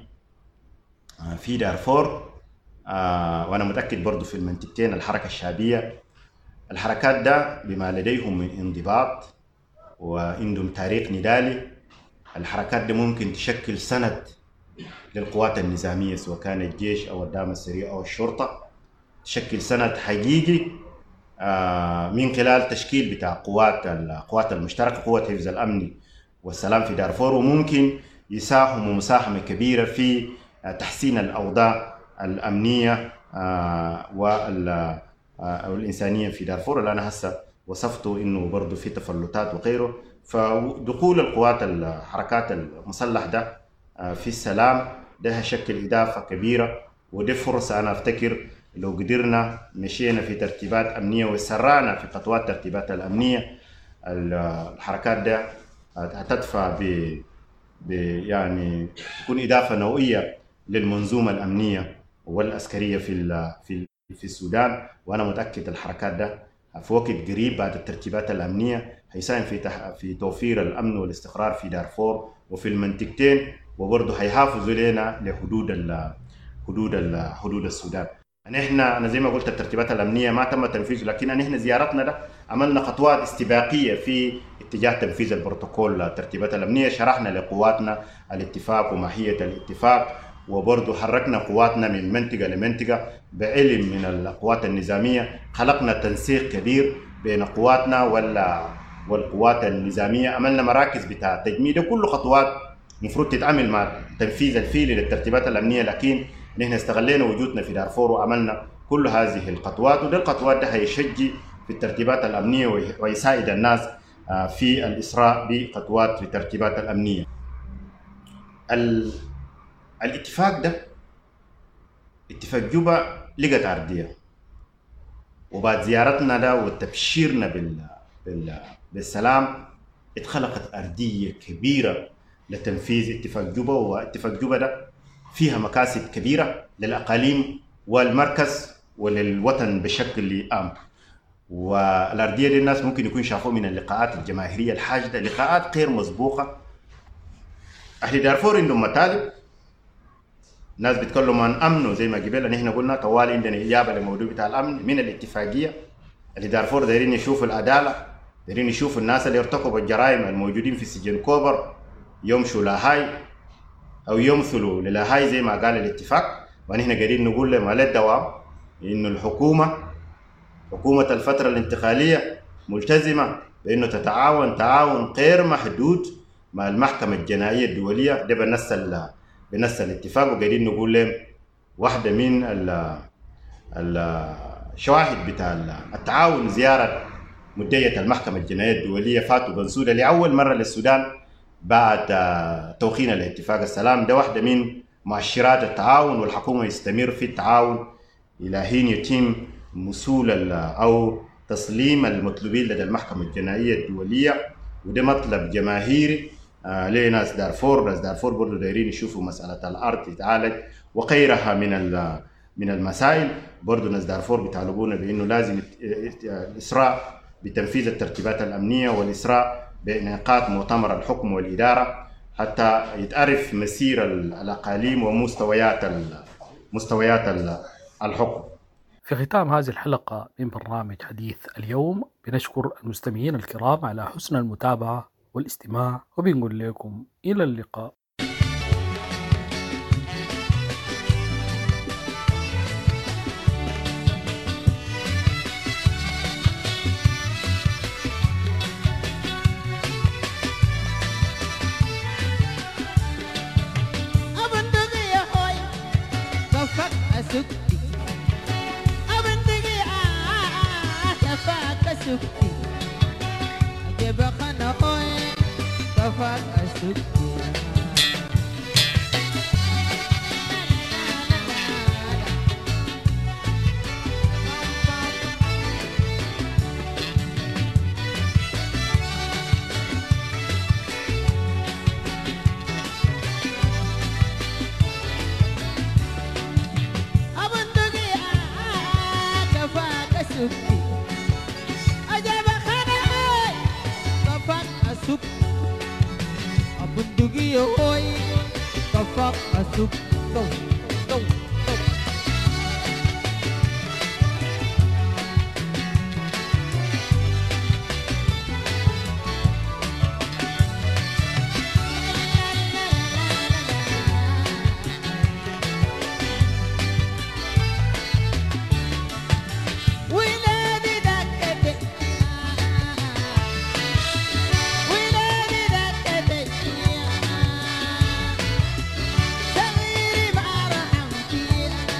في دارفور، وأنا متأكد برضو في المنطقتين الحركة الشعبية. الحركات ده بما لديهم من انضباط وعندهم تاريخ نضالي، الحركات ده ممكن تشكل سند للقوات النظامية سواء كان الجيش أو الدعم السريع أو الشرطة، تشكل سند حقيقي من خلال تشكيل بتاع قوات القوات المشتركة، قوة حفظ الأمن والسلام في دارفور، وممكن يساهموا مساهمة كبيرة في تحسين الأوضاع الأمنية والإنسانية في دارفور اللي أنا هسه وصفته إنه برضو في تفلتات وغيره. فدخول القوات الحركات المسلح ده في السلام ده هيشكل إضافة كبيرة، ودي فرصة أنا أفتكر لو قدرنا مشينا في ترتيبات أمنية وسرعنا في خطوات ترتيبات الأمنية، الحركات ده هتدفع ب يعني تكون إضافة نوعية للمنظومة الأمنية والعسكرية في في في السودان. وأنا متأكد الحركات ده في وقت قريب بعد الترتيبات الأمنية هيساهم في في توفير الأمن والاستقرار في دارفور وفي المنطقتين، وبرضه هيحافظوا لنا لحدود ال حدود ال حدود السودان. نحن أنا زي ما قلت الترتيبات الأمنية ما تم تنفيذه، لكن نحن زيارتنا ده عملنا خطوات استباقية في اتجاه تنفيذ البروتوكول الترتيبات الأمنية، شرحنا لقواتنا الاتفاق وماهية الاتفاق، وبرضه حركنا قواتنا من منطقة لمنطقة بعلم من القوات النظامية، خلقنا تنسيق كبير بين قواتنا ولا والقوات النظامية، عملنا مراكز بتاع تجميد. ده كله خطوات المفروض تتعامل مع التنفيذ الفعلي للترتيبات الأمنية، لكن نحن استغلينا وجودنا في دارفور وعملنا كل هذه الخطوات، وده الخطوات ده هيشجع في الترتيبات الأمنية ويساعد الناس في الإسراء بخطوات في الترتيبات الأمنية. الاتفاق ده اتفاق جوبا لقت عرضية، وبعد زيارتنا ده وتبشيرنا بال... بال... بالسلام اتخلقت أرضية كبيرة لتنفيذ اتفاق جوبا، واتفاق جوبا ده فيها مكاسب كبيرة للأقاليم والمركز وللوطن بشكل عام. والأرضية دي الناس ممكن يكون شافوه من اللقاءات الجماهيرية الحاجدة، لقاءات غير مسبوقة. أهل دارفور عندهم مطالب، ناس بيتكلموا عن أمن، وزي ما قبل نحن قلنا طوال عندنا إجابة للموضوع بتاع الأمن من الاتفاقية. أهل دارفور دايرين يشوفوا العدالة، دايرين يشوفوا الناس اللي ارتكبوا الجرائم الموجودين في سجن كوبر يمشوا لاهاي أو يمثلوا للاهاي زي ما قال الاتفاق. ونحن قاعدين نقول لهم على الدوام إنه الحكومة حكومة الفترة الانتقالية ملتزمة بأنه تتعاون تعاون غير محدود مع المحكمة الجنائية الدولية. ده بنص بنص الاتفاق، وقاعدين نقول لهم واحدة من الشواهد بتاع التعاون زيارة مدية المحكمة الجنائية الدولية فاتو بنسودة لأول مرة للسودان بعد توخين الاتفاق السلام. ده واحدة من مؤشرات التعاون، والحكومة يستمر في التعاون إلى حين يتم مسؤول أو تسليم المطلوبين لدى المحكمة الجنائية الدولية. وده مطلب جماهيري آه لناس دارفور. ناس دارفور برضو دايرين يشوفوا مسألة الأرض تتعالج وغيرها من من المسائل. برضو ناس دارفور بيطالبونا بأنه لازم الإسراء بتنفيذ الترتيبات الأمنية والإسراء بإنعقاد مؤتمر الحكم والإدارة حتى يتعرف مسير الأقاليم ومستويات مستويات الحكم. في ختام هذه الحلقة من برنامج حديث اليوم بنشكر المستمعين الكرام على حسن المتابعة والاستماع، وبنقول لكم إلى اللقاء. سكتي أجيب خنا خوي كفاك أسكتي أبندقي كفاك أسكتي Bundugi hoy kafak asuk to to Yeah.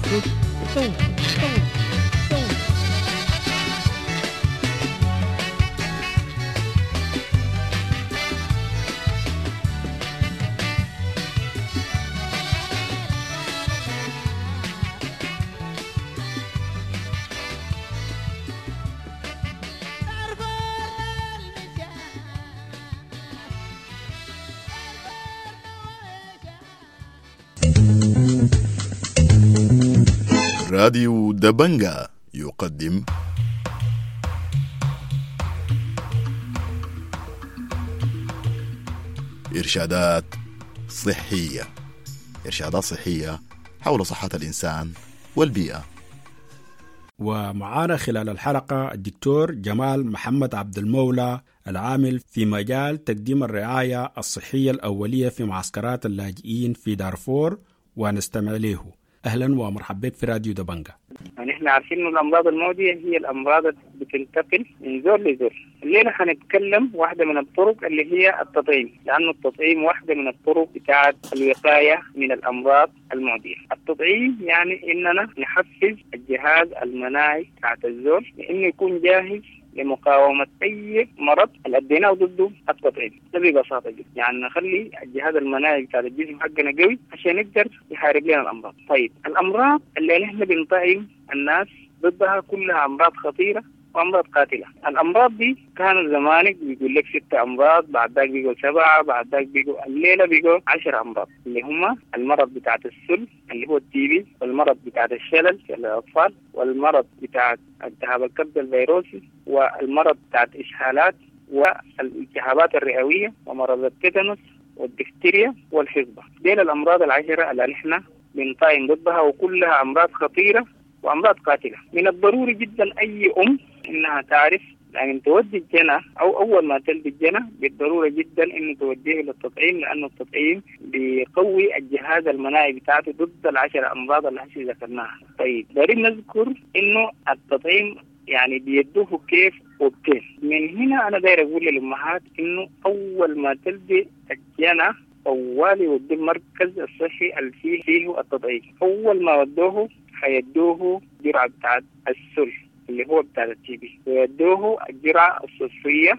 السك تو تو تو راديو دبنجا يقدم إرشادات صحية إرشادات صحية حول صحة الإنسان والبيئة. ومعانا خلال الحلقة الدكتور جمال محمد عبد المولى العامل في مجال تقديم الرعاية الصحية الأولية في معسكرات اللاجئين في دارفور، ونستمع له. أهلا ومرحبا بك في راديو دبنجا. نحن عارفين إنه الأمراض المعدية هي الأمراض اللي بتنتقل من زول لزول. الليلة حنتكلم واحدة من الطرق اللي هي التطعيم، لأنه التطعيم واحدة من الطرق بتاعت الوقاية من الأمراض المعدية. التطعيم يعني إننا نحفز الجهاز المناعي بتاعت الزول لإنه يكون جاهز لمقاومة أي مرض اللي أديناه ضده التطعيم. ده ببساطة جدا، يعني نخلي الجهاز المناعي بتاع الجسم حقنا قوي عشان يقدر يحارب لنا الأمراض. طيب الأمراض اللي نحن بنطعم الناس ضدها كلها أمراض خطيرة وأمراض قاتلة. الأمراض دي كان زمانك بيقول لك ست أمراض، بعد ذاك بيقول سبعة، بعد ذاك بيقول الليلة بيقول عشر أمراض، اللي هم المرض بتاعت السل اللي هو التي بي، والمرض بتاعت الشلل في الأطفال، والمرض بتاعت التهاب الكبد الفيروسي، والمرض بتاعت إسهالات، والالتهابات الرئوية، ومرض التيتانوس والدفتيريا والحصبة. ديل الأمراض العشرة اللي نحن بنطعم ضدها، وكلها أمراض خطيرة وأمراض قاتلة. من الضروري جدا أي أم إنها تعرف يعني تودي الجنة أو أول ما تلدي الجنة بالضرورة جدا إنه توديه للتطعيم، لأنه التطعيم بيقوي الجهاز المناعي بتاعته ضد العشر أمراض اللي هسه ذكرناها. طيب دارين نذكر إنه التطعيم يعني بيدوه كيف وكيف. من هنا أنا داير أقول للأمهات إنه أول ما تلدي الجنة أول يودي المركز الصحي اللي فيه فيه التطعيم. أول ما ودوه حيدوه جرعة بتاعت السل اللي هو بتاعت التي بي، ويدوه الجرعة الصفرية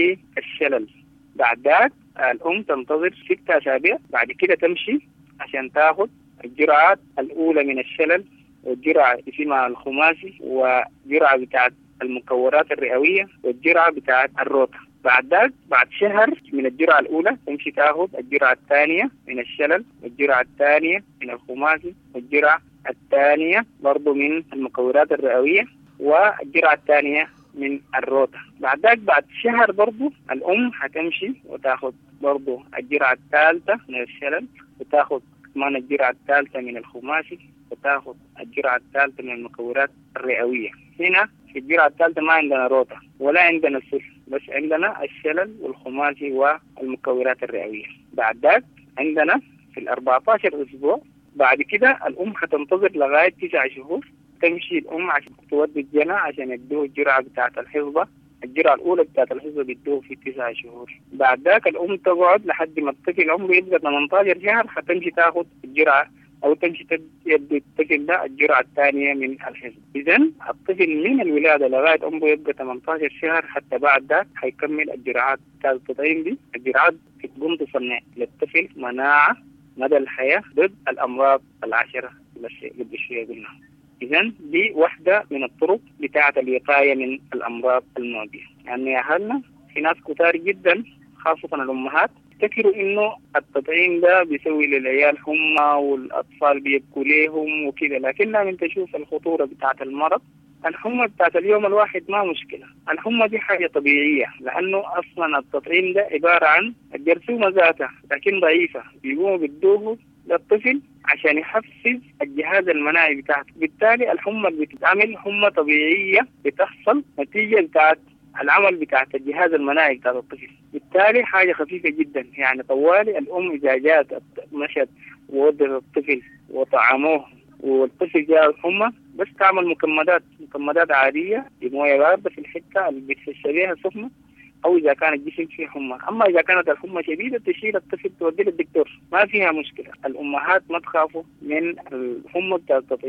للشلل. بعد ذاك الأم تنتظر ست أسابيع، بعد كده تمشي عشان تاخد الجرعات الأولى من الشلل، والجرعة اسمها الخماسي، وجرعة بتاعت المكورات الرئوية، والجرعة بتاعت الروتا. بعد ذاك بعد شهر من الجرعة الأولى تمشي تاخد الجرعة الثانية من الشلل، والجرعة الثانية من الخماسي، والجرعة الثانية برضو من المكورات الرئوية، والجرعة الثانية من الروتا. بعد ذاك بعد شهر برضو الأم هتمشي وتاخد برضو الجرعة الثالثة من الشلل، وتاخد كمان الجرعة الثالثة من الخماسي، وتاخد الجرعة الثالثة من المكورات الرئوية. هنا في الجرعة الثالثة ما عندنا روتا ولا عندنا سل، بس عندنا الشلل والخماسي والمكورات الرئوية. بعد ذاك عندنا في الأربعة عشر أسبوع بعد كده الأم هتنتظر لغاية تسعة شهور، تمشي الأم عشان تودي الجنة عشان يدوه الجرعة بتاعت الحصبة. الجرعة الأولى بتاعت الحصبة بيدوه في تسعة شهور. بعد ذاك الأم تقعد لحد ما الطفل عمره يبقى ثمانية عشر شهر، هتمشي تاخد الجرعة أو تمشي تدي الطفل ده الجرعة الثانية من الحصبة. إذن الطفل من الولادة لغاية عمره يبقى ثمانية عشر شهر، حتى بعد ذاك هيكمل الجرعات بتاعت التطعيم دي. الجرعات بتقوم تصنع للطفل مناعة مدى الحياة ضد الأمراض العشرة اللي قبل شوية قلنا. إذن دي واحدة من الطرق بتاعة الوقاية من الأمراض المعدية. يعني أهلنا في ناس كتار جدا خاصة الأمهات يفتكروا إنه التطعيم ده بيسوي للعيال حمى والأطفال بيبكوا ليهم وكده، لكن لما أنت تشوف الخطورة بتاعة المرض، الحمى بتاعت اليوم الواحد ما مشكلة. الحمى دي حاجة طبيعية، لأنه أصلا التطعيم ده عبارة عن الجرثومة ذاتها لكن ضعيفة، بيقوموا بدوه للطفل عشان يحفز الجهاز المناعي بتاعته. بالتالي الحمى اللي بتتعمل حمى طبيعية بتحصل نتيجة بتاعت العمل بتاعت الجهاز المناعي بتاعت الطفل. بالتالي حاجة خفيفة جدا، يعني طوالي الأم إذا جاءت مشت وودت الطفل وطعموه والطفل جاء الحمى، بس تعمل مكمدات مكمدات عادية بموية باردة في الحتة اللي بتحس بيها سخنة، أو إذا كان الجسم فيه حمى. أما إذا كانت الحمى شديدة تشيل الطفل توديه للدكتور، ما فيها مشكلة. الأمهات ما تخافوا من الحمى بتاع التطعيم،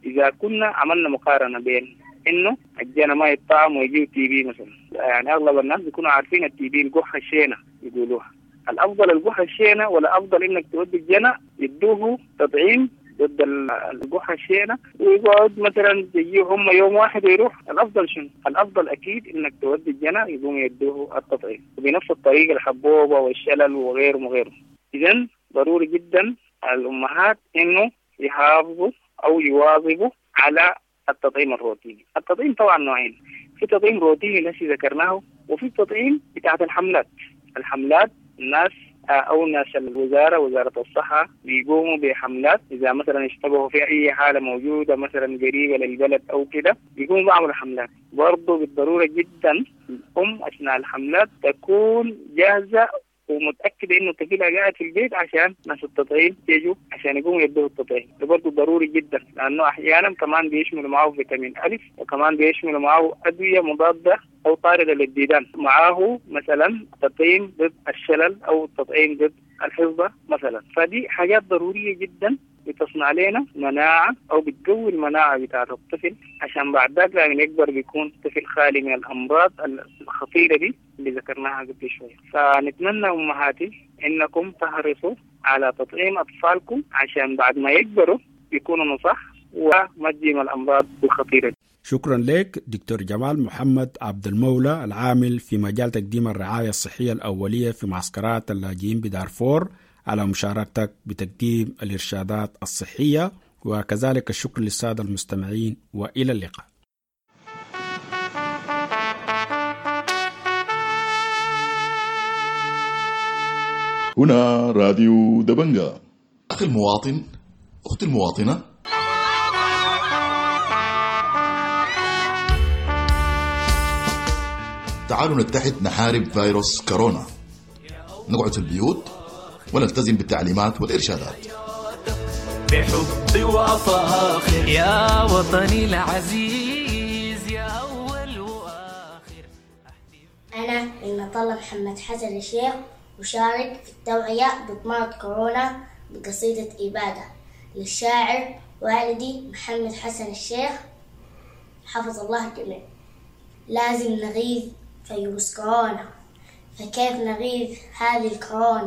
إذا كنا عملنا مقارنة بين إنه الجنة ما يطعم ويجيو تي بي مثلا، يعني أغلب الناس بيكونوا عارفين التي بي القحة الشينة يقولوها. الأفضل القحة الشينة ولا أفضل إنك تودي الجنة يدوه تطعيم ضد القحة الشينة ويقعد مثلا تجيه هم يوم واحد ويروح؟ الأفضل شنو؟ الأفضل أكيد إنك تودي الجنة يقوم يدوه التطعيم وبنفس الطريقة الحبوبة والشلل وغيره وغيره. إذن ضروري جدا الأمهات إنه يحافظوا أو يواظبوا على التطعيم الروتيني. التطعيم طبعا نوعين، في تطعيم روتيني الذي ذكرناه وفي تطعيم بتاعت الحملات. الحملات الناس أو ناس الوزارة وزارة الصحة بيقوموا بحملات إذا مثلا اشتبهوا في أي حالة موجودة مثلا قريبة للبلد أو كده بيقوموا بعمل حملات. برضو بالضرورة جدا الأم أثناء الحملات تكون جاهزة ومتأكدة إنه طفلها قاعد في البيت عشان ناس التطعيم يجوا عشان يقوموا يدوه التطعيم. ده برضه ضروري جدا لأنه أحيانا كمان بيشملوا معه فيتامين ألف وكمان بيشملوا معه أدوية مضادة أو طاردة للديدان، معه مثلا تطعيم ضد الشلل أو تطعيم ضد الحصبة مثلا. فدي حاجات ضرورية جدا بتصنع لنا مناعة أو بتقوي المناعة بتاعت الطفل عشان بعد ذلك لما يكبر بيكون طفل خالي من الأمراض الخطيرة دي اللي ذكرناها قبل شوية. فنتمنى أمهاتي إنكم تحرصوا على تطعيم أطفالكم عشان بعد ما يكبروا يكونوا نصح وما تجيهم الأمراض الخطيرة دي. شكرا لك دكتور جمال محمد عبد المولى العامل في مجال تقديم الرعاية الصحية الأولية في معسكرات اللاجئين بدارفور على مشاركتك بتقديم الإرشادات الصحية، وكذلك الشكر للسادة المستمعين وإلى اللقاء. هنا راديو دبنجا. أخي المواطن، أختي المواطنة، تعالوا نتحد نحارب فيروس كورونا، نقعد في البيوت ونلتزم بالتعليمات والإرشادات بحب وفاخر يا وطني العزيز يا أول وآخر. أنا المطلب محمد حسن الشيخ أشارك في التوعية ضد مرض كورونا بقصيدة إبادة للشاعر والدي محمد حسن الشيخ حفظ الله الجميع. لازم نغيظ فيروس كورونا، فكيف نغيظ هذه الكورونا؟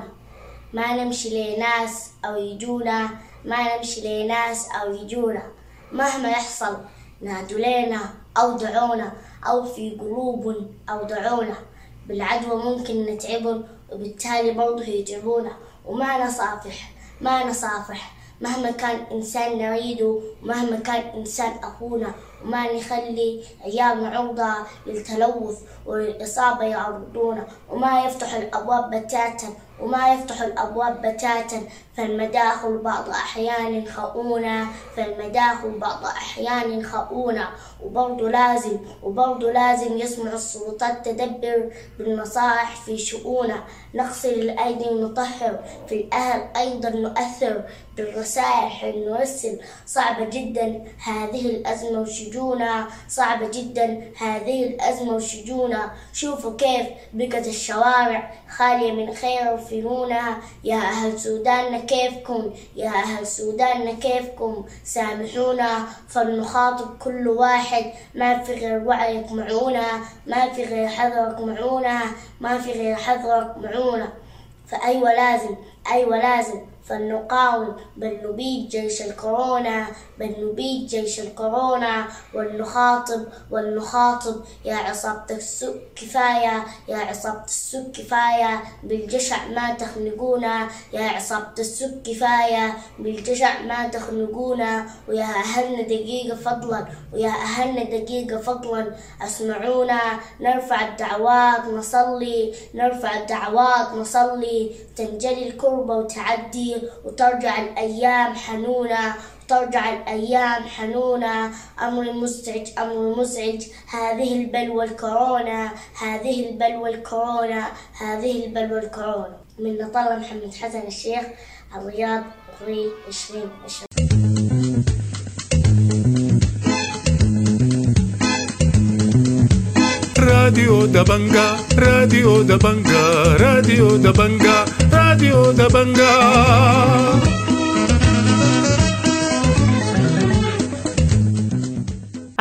ما نمشي لناس أو يجونا، ما نمشي لناس أو يجونا، مهما يحصل نادوا لنا أو دعونا، أو في قلوب أو دعونا، بالعدوى ممكن نتعبهم وبالتالي برضه يتعبونا، وما نصافح ما نصافح مهما كان إنسان نريده ومهما كان إنسان أخونا، وما نخلي أيام عرضة للتلوث وللإصابة يعرضونا، وما يفتح الأبواب بتاتا وما يفتح الأبواب بتاتا فالمداخل بعض أحيان خؤونا فالمداخل بعض أحيان خؤونا. وبرضه لازم وبرضه لازم يسمع السلطات تدبر بالنصائح في شؤونا، نغسل الأيدي ونطهر، في الأهل أيضا نؤثر بالرسائح نرسل. صعبة جدا هذه الأزمة وشجونا، صعبة جدا هذه الأزمة وشجونا. شوفوا كيف بقت الشوارع خالية من خير وفنونا. يا أهل سوداننا كيفكم، يا أهل سوداننا كيفكم، سامحونا فلنخاطب كل واحد، ما في غير وعيك معونا، ما في غير حذرك معونا، ما في غير حذرك معونا. فأيوة لازم أيوة لازم فلنقاوم بل نبيد جيش الكورونا، بل نبيد جيش الكورونا. ولنخاطب ولنخاطب يا عصابة السوء كفاية، يا عصابة السوء كفاية، بالجشع ما تخنقونا، يا عصابة السوء كفاية، بالجشع ما تخنقونا. ويا أهلنا دقيقة فضلا، ويا أهلنا دقيقة فضلا اسمعونا، نرفع الدعوات نصلي، نرفع الدعوات نصلي، تنجلي الكربة وتعدي وترجع الأيام حنونة، ترجع الأيام حنونة. أمر مزعج أمر مزعج هذه البلوى الكورونا، هذه البلوى الكورونا، هذه البلوى الكورونا. من طلب محمد حسن الشيخ، الرياض، أغري عشرين عشرين. راديو دبنجا راديو دبنجا راديو دبنجا راديو دبنجا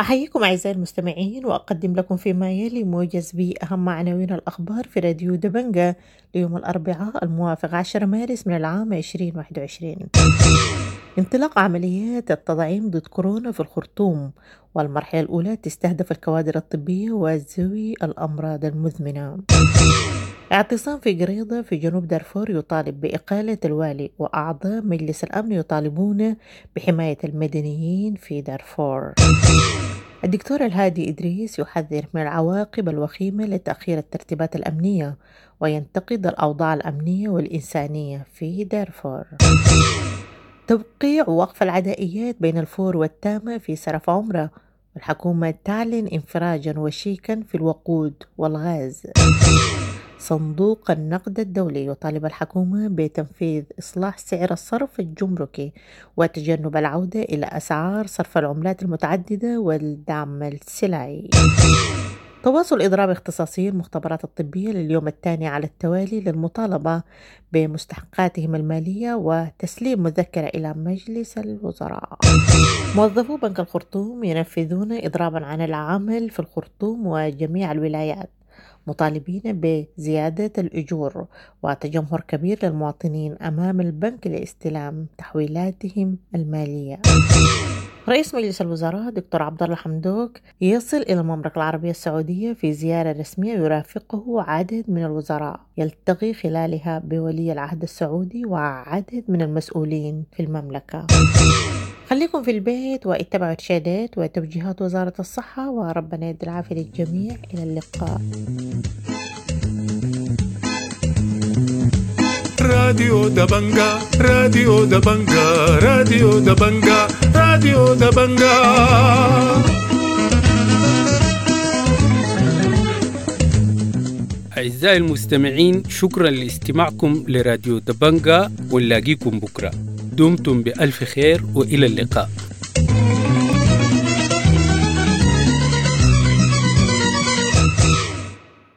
أحييكم أعزائي المستمعين وأقدم لكم فيما يلي موجز بأهم عناوين الأخبار في راديو دبنجة ليوم الأربعاء الموافق عشرة مارس من العام عشرين واحد وعشرين. انطلاق عمليات التطعيم ضد كورونا في الخرطوم، والمرحلة الأولى تستهدف الكوادر الطبية وذوي الأمراض المزمنة. اعتصام في قريضة في جنوب دارفور يطالب بإقالة الوالي، وأعضاء مجلس الأمن يطالبون بحماية المدنيين في دارفور. الدكتور الهادي إدريس يحذر من العواقب الوخيمة لتأخير الترتيبات الأمنية، وينتقد الأوضاع الأمنية والإنسانية في دارفور. توقيع وقف العدائيات بين الفور والتامة في سرف عمرة، والحكومة تعلن انفراجا وشيكا في الوقود والغاز. صندوق النقد الدولي يطالب الحكومة بتنفيذ إصلاح سعر الصرف الجمركي وتجنب العودة إلى أسعار صرف العملات المتعددة والدعم السلعي. تواصل إضراب اختصاصي المختبرات الطبية لليوم الثاني على التوالي للمطالبة بمستحقاتهم المالية وتسليم مذكرة إلى مجلس الوزراء. موظفو بنك الخرطوم ينفذون إضرابا عن العمل في الخرطوم وجميع الولايات، مطالبين بزيادة الأجور وتجمهر كبير للمواطنين أمام البنك لاستلام تحويلاتهم المالية. رئيس مجلس الوزراء دكتور عبد الله حمدوك يصل إلى المملكة العربية السعودية في زيارة رسمية يرافقه عدد من الوزراء، يلتقي خلالها بولي العهد السعودي وعدد من المسؤولين في المملكة. خليكم في البيت واتبعوا إرشادات وتوجيهات وزارة الصحة، وربنا يدي العافية للجميع. إلى اللقاء. راديو دبنجا راديو دبنجا راديو دبنجا راديو دبنجا. أعزائي المستمعين، شكرا لاستماعكم لراديو دبنجا، ونلاقيكم بكرة. دمتم بألف خير وإلى اللقاء.